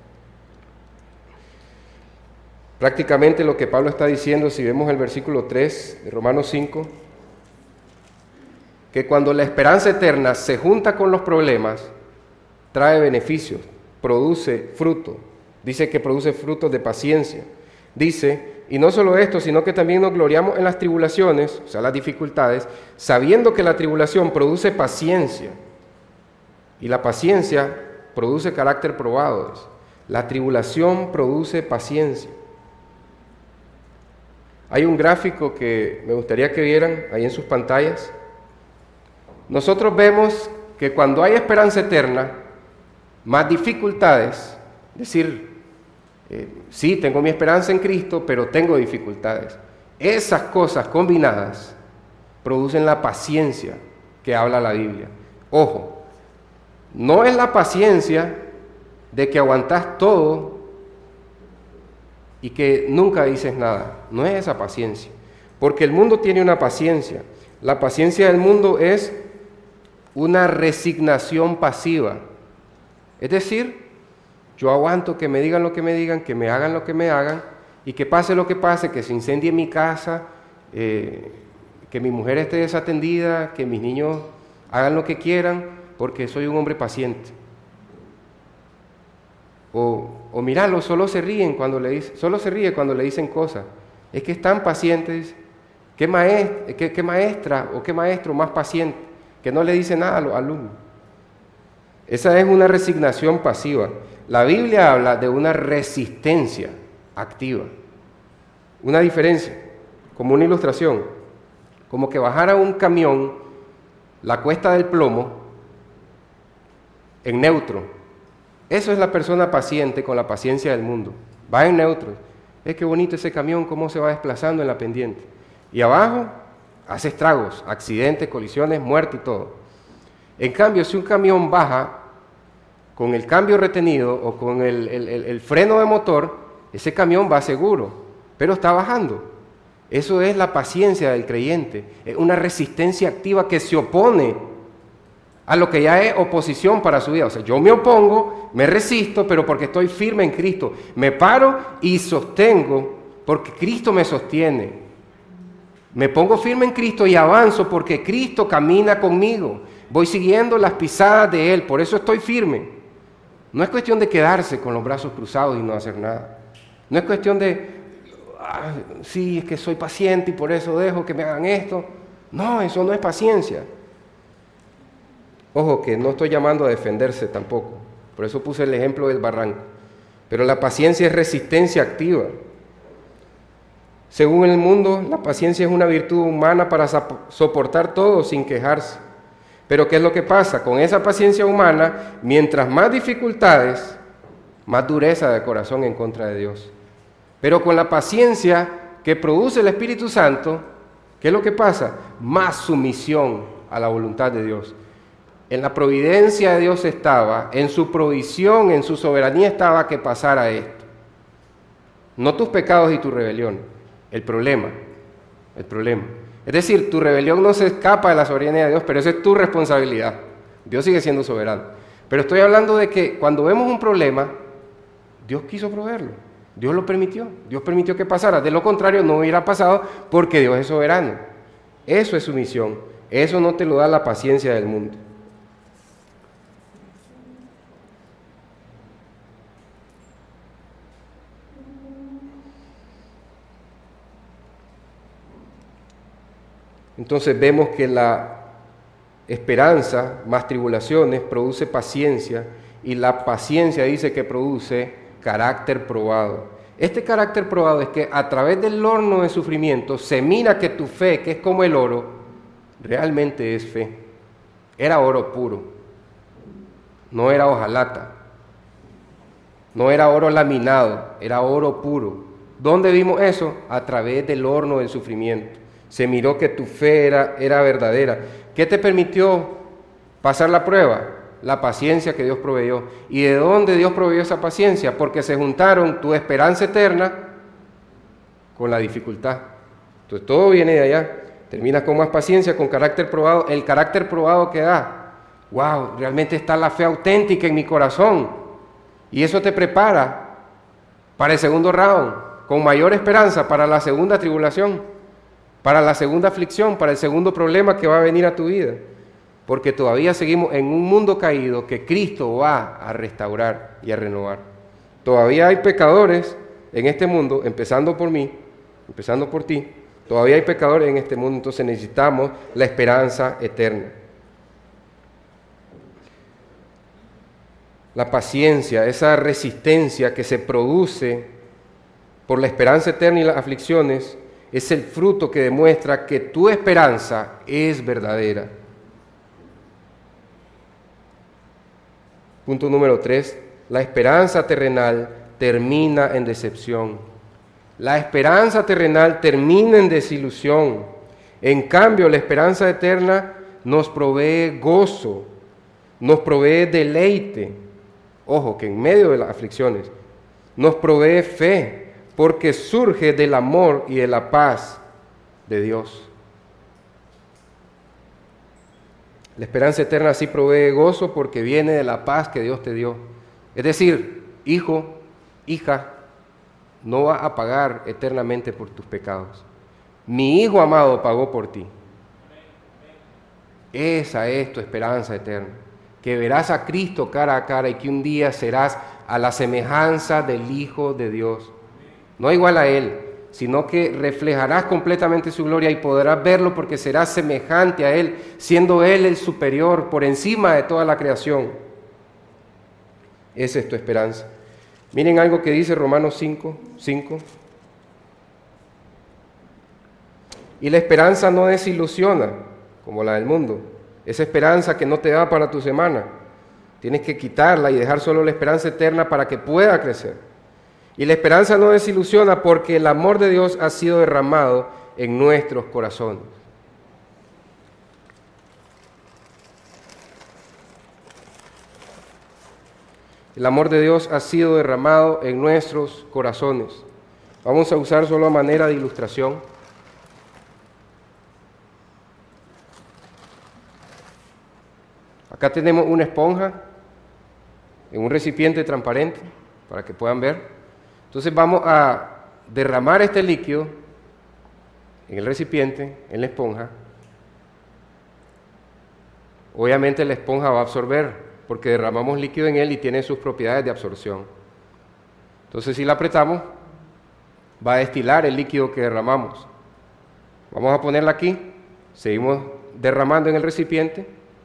Prácticamente lo que Pablo está diciendo, si vemos el versículo tres de Romanos cinco, que cuando la esperanza eterna se junta con los problemas, trae beneficios, produce fruto. Dice que produce frutos de paciencia. Dice, y no solo esto, sino que también nos gloriamos en las tribulaciones, o sea, las dificultades, sabiendo que la tribulación produce paciencia. Y la paciencia produce carácter probado. La tribulación produce paciencia. Hay un gráfico que me gustaría que vieran ahí en sus pantallas. Nosotros vemos que cuando hay esperanza eterna, más dificultades, es decir, eh, sí, tengo mi esperanza en Cristo, pero tengo dificultades. Esas cosas combinadas producen la paciencia que habla la Biblia. Ojo, no es la paciencia de que aguantas todo y que nunca dices nada. No es esa paciencia, porque el mundo tiene una paciencia. La paciencia del mundo es una resignación pasiva. Es decir, yo aguanto que me digan lo que me digan, que me hagan lo que me hagan, y que pase lo que pase, que se incendie mi casa, eh, que mi mujer esté desatendida, que mis niños hagan lo que quieran, porque soy un hombre paciente. O, o miralo, solo se ríen cuando le dicen, solo se ríe cuando le dicen cosas. Es que están pacientes. ¿Qué maestra, qué, qué maestra o qué maestro más paciente que no le dice nada a los alumnos? Esa es una resignación pasiva. La Biblia habla de una resistencia activa. Una diferencia, como una ilustración, como que bajara un camión la cuesta del plomo en neutro. Eso es la persona paciente con la paciencia del mundo. Va en neutro. Es que bonito ese camión, cómo se va desplazando en la pendiente. Y abajo hace estragos, accidentes, colisiones, muerte y todo. En cambio, si un camión baja con el cambio retenido o con el, el, el, el freno de motor, ese camión va seguro, pero está bajando. Eso es la paciencia del creyente, es una resistencia activa que se opone a lo que ya es oposición para su vida. O sea, yo me opongo, me resisto, pero porque estoy firme en Cristo. Me paro y sostengo porque Cristo me sostiene. Me pongo firme en Cristo y avanzo porque Cristo camina conmigo. Voy siguiendo las pisadas de Él, por eso estoy firme. No es cuestión de quedarse con los brazos cruzados y no hacer nada. No es cuestión de, ah, sí, es que soy paciente y por eso dejo que me hagan esto. No, eso no es paciencia. Ojo, que no estoy llamando a defenderse tampoco. Por eso puse el ejemplo del barranco. Pero la paciencia es resistencia activa. Según el mundo, la paciencia es una virtud humana para soportar todo sin quejarse. Pero ¿qué es lo que pasa? Con esa paciencia humana, mientras más dificultades, más dureza de corazón en contra de Dios. Pero con la paciencia que produce el Espíritu Santo, ¿qué es lo que pasa? Más sumisión a la voluntad de Dios. En la providencia de Dios estaba, en su provisión, en su soberanía estaba que pasara esto. No tus pecados y tu rebelión, el problema, el problema. Es decir, tu rebelión no se escapa de la soberanía de Dios, pero esa es tu responsabilidad. Dios sigue siendo soberano. Pero estoy hablando de que cuando vemos un problema, Dios quiso proveerlo. Dios lo permitió. Dios permitió que pasara. De lo contrario, no hubiera pasado porque Dios es soberano. Eso es sumisión. Eso no te lo da la paciencia del mundo. Entonces vemos que la esperanza más tribulaciones produce paciencia y la paciencia dice que produce carácter probado. Este carácter probado es que a través del horno de sufrimiento se mira que tu fe, que es como el oro, realmente es fe. Era oro puro, no era hojalata, no era oro laminado, era oro puro. ¿Dónde vimos eso? A través del horno del sufrimiento. Se miró que tu fe era, era verdadera. ¿Qué te permitió pasar la prueba? La paciencia que Dios proveyó. ¿Y de dónde Dios proveyó esa paciencia? Porque se juntaron tu esperanza eterna con la dificultad. Entonces todo viene de allá. Terminas con más paciencia, con carácter probado. El carácter probado que da. Wow, realmente está la fe auténtica en mi corazón. Y eso te prepara para el segundo round, con mayor esperanza para la segunda tribulación, para la segunda aflicción, para el segundo problema que va a venir a tu vida. Porque todavía seguimos en un mundo caído que Cristo va a restaurar y a renovar. Todavía hay pecadores en este mundo, empezando por mí, empezando por ti. Todavía hay pecadores en este mundo, entonces necesitamos la esperanza eterna. La paciencia, esa resistencia que se produce por la esperanza eterna y las aflicciones, es el fruto que demuestra que tu esperanza es verdadera. Punto número tres, la esperanza terrenal termina en decepción. La esperanza terrenal termina en desilusión. En cambio, la esperanza eterna nos provee gozo, nos provee deleite. Ojo, que en medio de las aflicciones nos provee fe, porque surge del amor y de la paz de Dios. La esperanza eterna sí provee gozo porque viene de la paz que Dios te dio. Es decir, hijo, hija, no vas a pagar eternamente por tus pecados. Mi Hijo amado pagó por ti. Esa es tu esperanza eterna. Que verás a Cristo cara a cara y que un día serás a la semejanza del Hijo de Dios. No igual a Él, sino que reflejarás completamente su gloria y podrás verlo porque serás semejante a Él, siendo Él el superior, por encima de toda la creación. Esa es tu esperanza. Miren algo que dice Romanos cinco, cinco. Y la esperanza no desilusiona, como la del mundo. Esa esperanza que no te da para tu semana. Tienes que quitarla y dejar solo la esperanza eterna para que pueda crecer. Y la esperanza no desilusiona porque el amor de Dios ha sido derramado en nuestros corazones. El amor de Dios ha sido derramado en nuestros corazones. Vamos a usar solo a manera de ilustración. Acá tenemos una esponja en un recipiente transparente para que puedan ver. Entonces vamos a derramar este líquido en el recipiente, en la esponja. Obviamente la esponja va a absorber porque derramamos líquido en él y tiene sus propiedades de absorción. Entonces si la apretamos, va a destilar el líquido que derramamos. Vamos a ponerla aquí, seguimos derramando en el recipiente,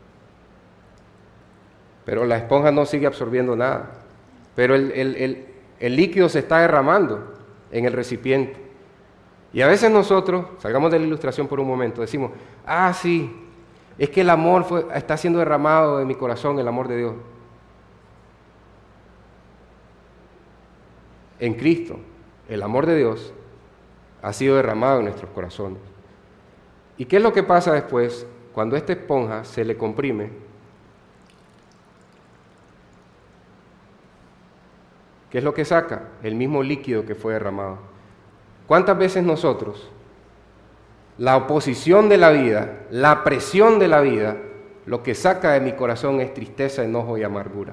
pero la esponja no sigue absorbiendo nada. Pero el, el, el, el líquido se está derramando en el recipiente. Y a veces nosotros, salgamos de la ilustración por un momento, decimos, ah, sí, es que el amor fue, está siendo derramado en mi corazón, el amor de Dios. En Cristo, el amor de Dios ha sido derramado en nuestros corazones. ¿Y qué es lo que pasa después cuando esta esponja se le comprime? ¿Qué es lo que saca? El mismo líquido que fue derramado. ¿Cuántas veces nosotros, la oposición de la vida, la presión de la vida, lo que saca de mi corazón es tristeza, enojo y amargura?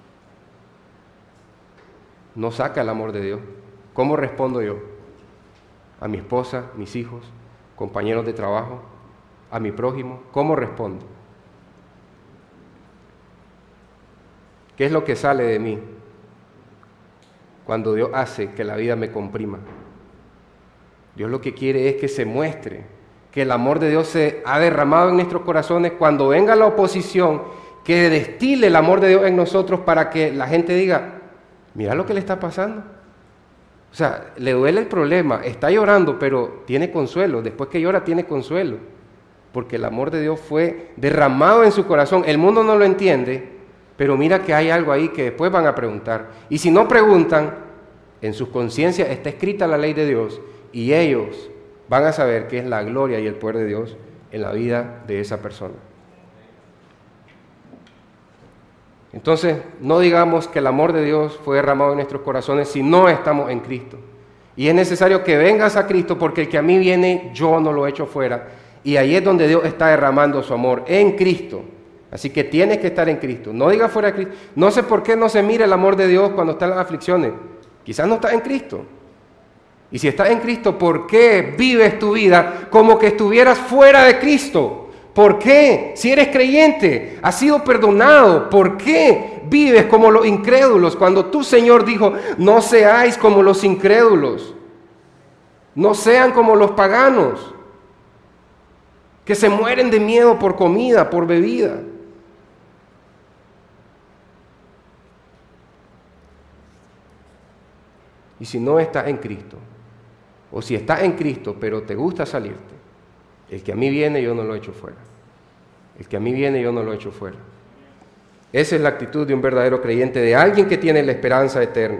No saca el amor de Dios. ¿Cómo respondo yo? A mi esposa, mis hijos, compañeros de trabajo, a mi prójimo. ¿Cómo respondo? ¿Qué es lo que sale de mí cuando Dios hace que la vida me comprima? Dios lo que quiere es que se muestre que el amor de Dios se ha derramado en nuestros corazones cuando venga la oposición, que destile el amor de Dios en nosotros para que la gente diga, mira lo que le está pasando. O sea, le duele el problema, está llorando, pero tiene consuelo. Después que llora, tiene consuelo. porque el amor de Dios fue derramado en su corazón. El mundo no lo entiende, pero mira que hay algo ahí que después van a preguntar. Y si no preguntan, en sus conciencias está escrita la ley de Dios y ellos van a saber qué es la gloria y el poder de Dios en la vida de esa persona. Entonces, no digamos que el amor de Dios fue derramado en nuestros corazones si no estamos en Cristo. Y es necesario que vengas a Cristo, porque el que a mí viene, yo no lo echo fuera. Y ahí es donde Dios está derramando su amor, en Cristo. Así que tienes que estar en Cristo. No digas fuera de Cristo. No sé por qué no se mira el amor de Dios cuando están las aflicciones. Quizás no estás en Cristo. Y si estás en Cristo, ¿por qué vives tu vida como que estuvieras fuera de Cristo? ¿Por qué? Si eres creyente, has sido perdonado, ¿por qué vives como los incrédulos? Cuando tu Señor dijo, no seáis como los incrédulos, no sean como los paganos, que se mueren de miedo por comida, por bebida. Y si no estás en Cristo, o si estás en Cristo, pero te gusta salirte, el que a mí viene, yo no lo echo fuera. El que a mí viene, yo no lo echo fuera. Esa es la actitud de un verdadero creyente, de alguien que tiene la esperanza eterna.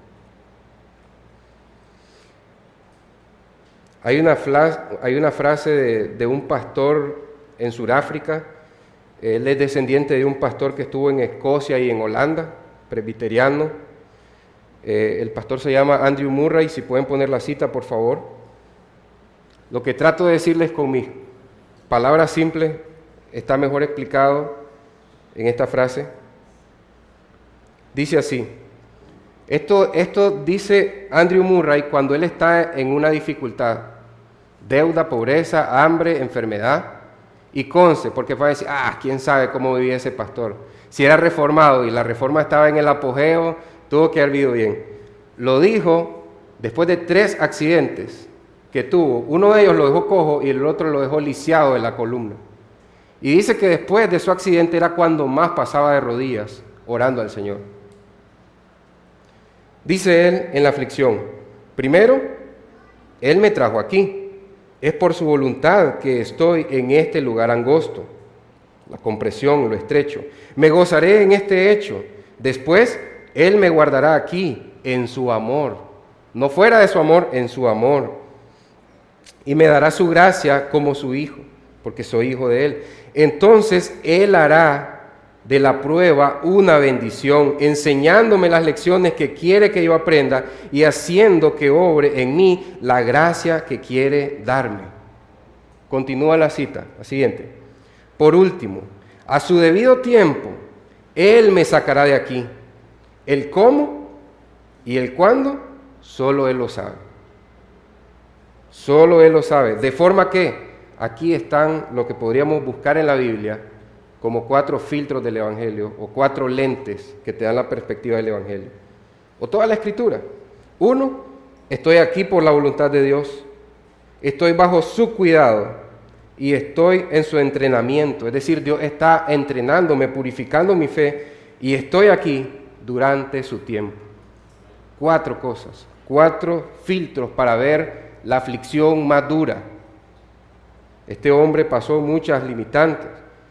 Hay una, hay una frase de, de un pastor en Sudáfrica. Él es descendiente de un pastor que estuvo en Escocia y en Holanda, presbiteriano. Eh, el pastor se llama Andrew Murray. Si pueden poner la cita, por favor. Lo que trato de decirles con mis palabras simples está mejor explicado en esta frase. Dice así, esto, esto dice Andrew Murray cuando él está en una dificultad, deuda, pobreza, hambre, enfermedad, y conste, porque va a decir, ah, quién sabe cómo vivía ese pastor. Si era reformado y la reforma estaba en el apogeo, tuvo que haber vivido bien. Lo dijo después de tres accidentes que tuvo. Uno de ellos lo dejó cojo y el otro lo dejó lisiado de la columna. Y dice que después de su accidente era cuando más pasaba de rodillas orando al Señor. Dice él en la aflicción, primero, Él me trajo aquí. Es por su voluntad que estoy en este lugar angosto, la compresión, lo estrecho. Me gozaré en este hecho. Después, Él me guardará aquí en su amor. No fuera de su amor, en su amor. Y me dará su gracia como su hijo, porque soy hijo de Él. Entonces Él hará de la prueba una bendición, enseñándome las lecciones que quiere que yo aprenda y haciendo que obre en mí la gracia que quiere darme. Continúa la cita, la siguiente. Por último, a su debido tiempo, Él me sacará de aquí. El cómo y el cuándo, solo Él lo sabe. Solo Él lo sabe. De forma que aquí están lo que podríamos buscar en la Biblia como cuatro filtros del Evangelio o cuatro lentes que te dan la perspectiva del Evangelio. O toda la Escritura. Uno, estoy aquí por la voluntad de Dios. Estoy bajo su cuidado y estoy en su entrenamiento. Es decir, Dios está entrenándome, purificando mi fe y estoy aquí durante su tiempo. Cuatro cosas, cuatro filtros para ver la aflicción más dura. Este hombre pasó muchas limitantes,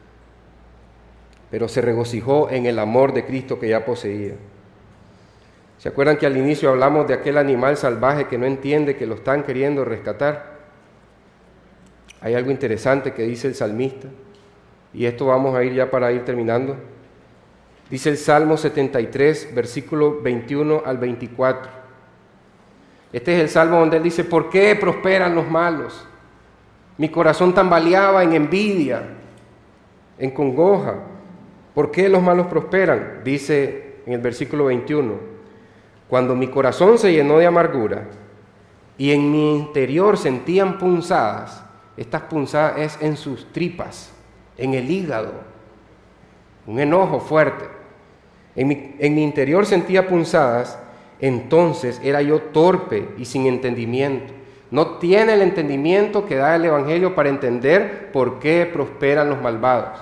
pero se regocijó en el amor de Cristo que ya poseía. ¿Se acuerdan que al inicio hablamos de aquel animal salvaje que no entiende que lo están queriendo rescatar? Hay algo interesante que dice el salmista, y esto vamos a ir ya para ir terminando. Dice el Salmo setenta y tres, versículo veintiuno al veinticuatro. Este es el Salmo donde él dice, ¿por qué prosperan los malos? Mi corazón tambaleaba en envidia, en congoja. ¿Por qué los malos prosperan? Dice en el versículo veintiuno, cuando mi corazón se llenó de amargura y en mi interior sentían punzadas, estas punzadas es en sus tripas, en el hígado, un enojo fuerte. En mi, en mi interior sentía punzadas, entonces era yo torpe y sin entendimiento. No tiene el entendimiento que da el Evangelio para entender por qué prosperan los malvados.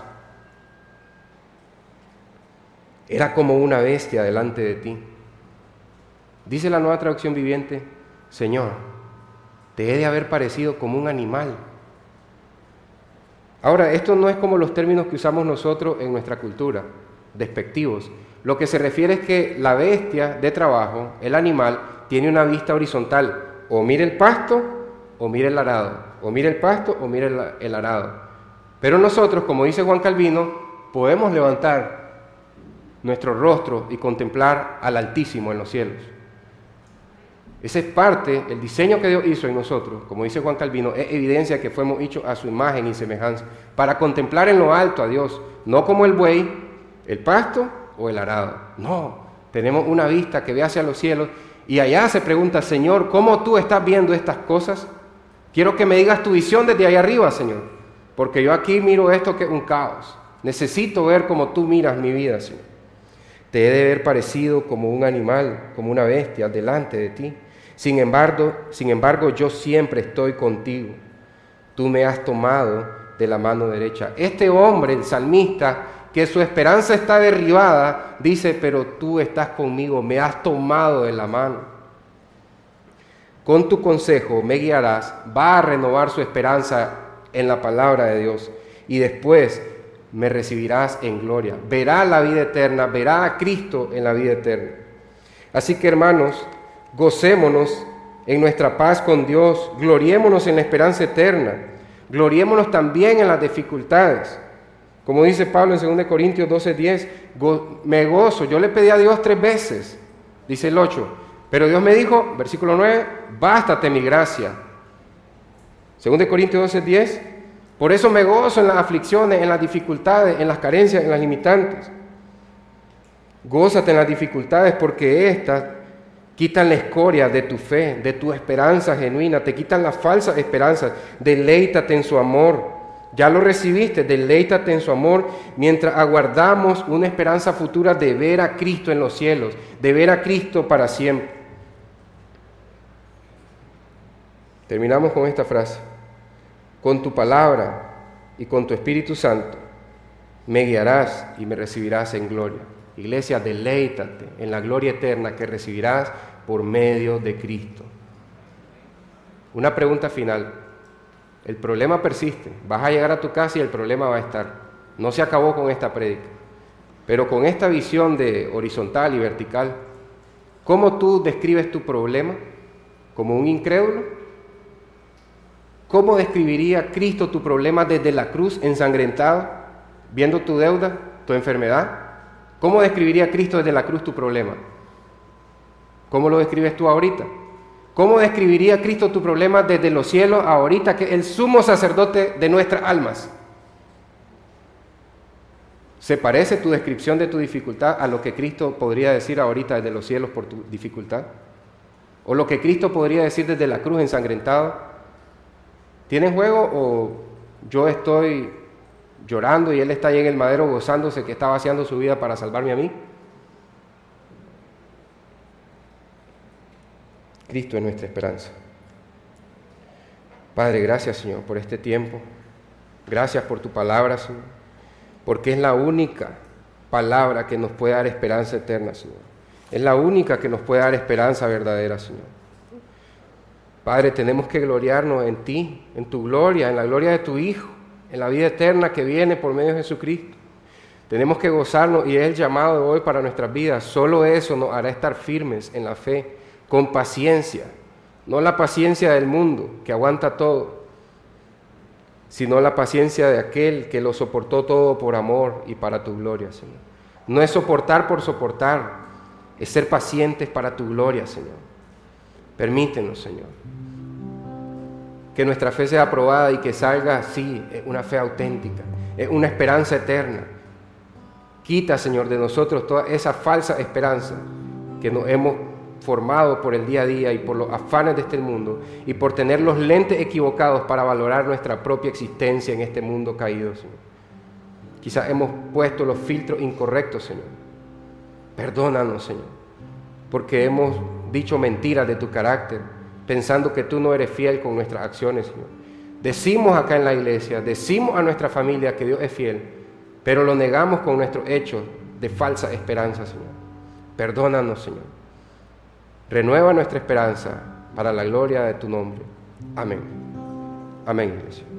Era como una bestia delante de ti. Dice la Nueva Traducción Viviente, Señor, te he de haber parecido como un animal. Ahora, esto no es como los términos que usamos nosotros en nuestra cultura, despectivos. Lo que se refiere es que la bestia de trabajo, el animal, tiene una vista horizontal. O mira el pasto o mira el arado. O mira el pasto o mira el, el arado. Pero nosotros, como dice Juan Calvino, podemos levantar nuestro rostro y contemplar al Altísimo en los cielos. Esa es parte, el diseño que Dios hizo en nosotros, como dice Juan Calvino, es evidencia que fuimos hechos a su imagen y semejanza, para contemplar en lo alto a Dios, no como el buey, el pasto o el arado. No, tenemos una vista que ve hacia los cielos y allá se pregunta, Señor, ¿cómo tú estás viendo estas cosas? Quiero que me digas tu visión desde ahí arriba, Señor, porque yo aquí miro esto que es un caos. Necesito ver cómo tú miras mi vida, Señor. Te he de ver parecido como un animal, como una bestia, delante de ti. Sin embargo, sin embargo, yo siempre estoy contigo. Tú me has tomado de la mano derecha. Este hombre, el salmista, que su esperanza está derribada, dice, pero tú estás conmigo, me has tomado de la mano. Con tu consejo me guiarás, va a renovar su esperanza en la palabra de Dios y después me recibirás en gloria. Verá la vida eterna, verá a Cristo en la vida eterna. Así que, hermanos, gocémonos en nuestra paz con Dios, gloriémonos en la esperanza eterna, gloriémonos también en las dificultades. Como dice Pablo en segunda Corintios doce diez, go, me gozo, yo le pedí a Dios tres veces, dice el ocho, pero Dios me dijo, versículo nueve, bástate mi gracia. segunda Corintios doce diez, por eso me gozo en las aflicciones, en las dificultades, en las carencias, en las limitantes. Gózate en las dificultades porque éstas quitan la escoria de tu fe, de tu esperanza genuina, te quitan las falsas esperanzas. Deleítate en su amor. Ya lo recibiste, deleítate en su amor mientras aguardamos una esperanza futura de ver a Cristo en los cielos, de ver a Cristo para siempre. Terminamos con esta frase. Con tu palabra y con tu Espíritu Santo me guiarás y me recibirás en gloria. Iglesia, deleítate en la gloria eterna que recibirás por medio de Cristo. Una pregunta final. El problema persiste. Vas a llegar a tu casa y el problema va a estar. No se acabó con esta prédica. Pero con esta visión de horizontal y vertical, ¿cómo tú describes tu problema? ¿Como un incrédulo? ¿Cómo describiría Cristo tu problema desde la cruz ensangrentado, viendo tu deuda, tu enfermedad? ¿Cómo describiría Cristo desde la cruz tu problema? ¿Cómo lo describes tú ahorita? ¿Cómo describiría Cristo tu problema desde los cielos ahorita, que es el sumo sacerdote de nuestras almas? ¿Se parece tu descripción de tu dificultad a lo que Cristo podría decir ahorita desde los cielos por tu dificultad? ¿O lo que Cristo podría decir desde la cruz ensangrentado? ¿Tiene juego o yo estoy llorando y Él está ahí en el madero gozándose que está vaciando su vida para salvarme a mí? Cristo es nuestra esperanza. Padre, gracias, Señor, por este tiempo. Gracias por tu palabra, Señor, porque es la única palabra que nos puede dar esperanza eterna, Señor. Es la única que nos puede dar esperanza verdadera, Señor. Padre, tenemos que gloriarnos en ti, en tu gloria, en la gloria de tu Hijo, en la vida eterna que viene por medio de Jesucristo. Tenemos que gozarnos y es el llamado de hoy para nuestras vidas. Solo eso nos hará estar firmes en la fe, con paciencia, no la paciencia del mundo que aguanta todo, sino la paciencia de aquel que lo soportó todo por amor y para tu gloria, Señor. No es soportar por soportar, es ser pacientes para tu gloria, Señor. Permítenos, Señor, que nuestra fe sea aprobada y que salga así, una fe auténtica, una esperanza eterna. Quita, Señor, de nosotros toda esa falsa esperanza que nos hemos formado por el día a día y por los afanes de este mundo y por tener los lentes equivocados para valorar nuestra propia existencia en este mundo caído, Señor. Quizás hemos puesto los filtros incorrectos, Señor. Perdónanos, Señor, porque hemos dicho mentiras de tu carácter, pensando que tú no eres fiel con nuestras acciones, Señor. Decimos acá en la iglesia, decimos a nuestra familia que Dios es fiel, pero lo negamos con nuestros hechos de falsa esperanza, Señor. Perdónanos, Señor. Renueva nuestra esperanza para la gloria de tu nombre. Amén. Amén, iglesia.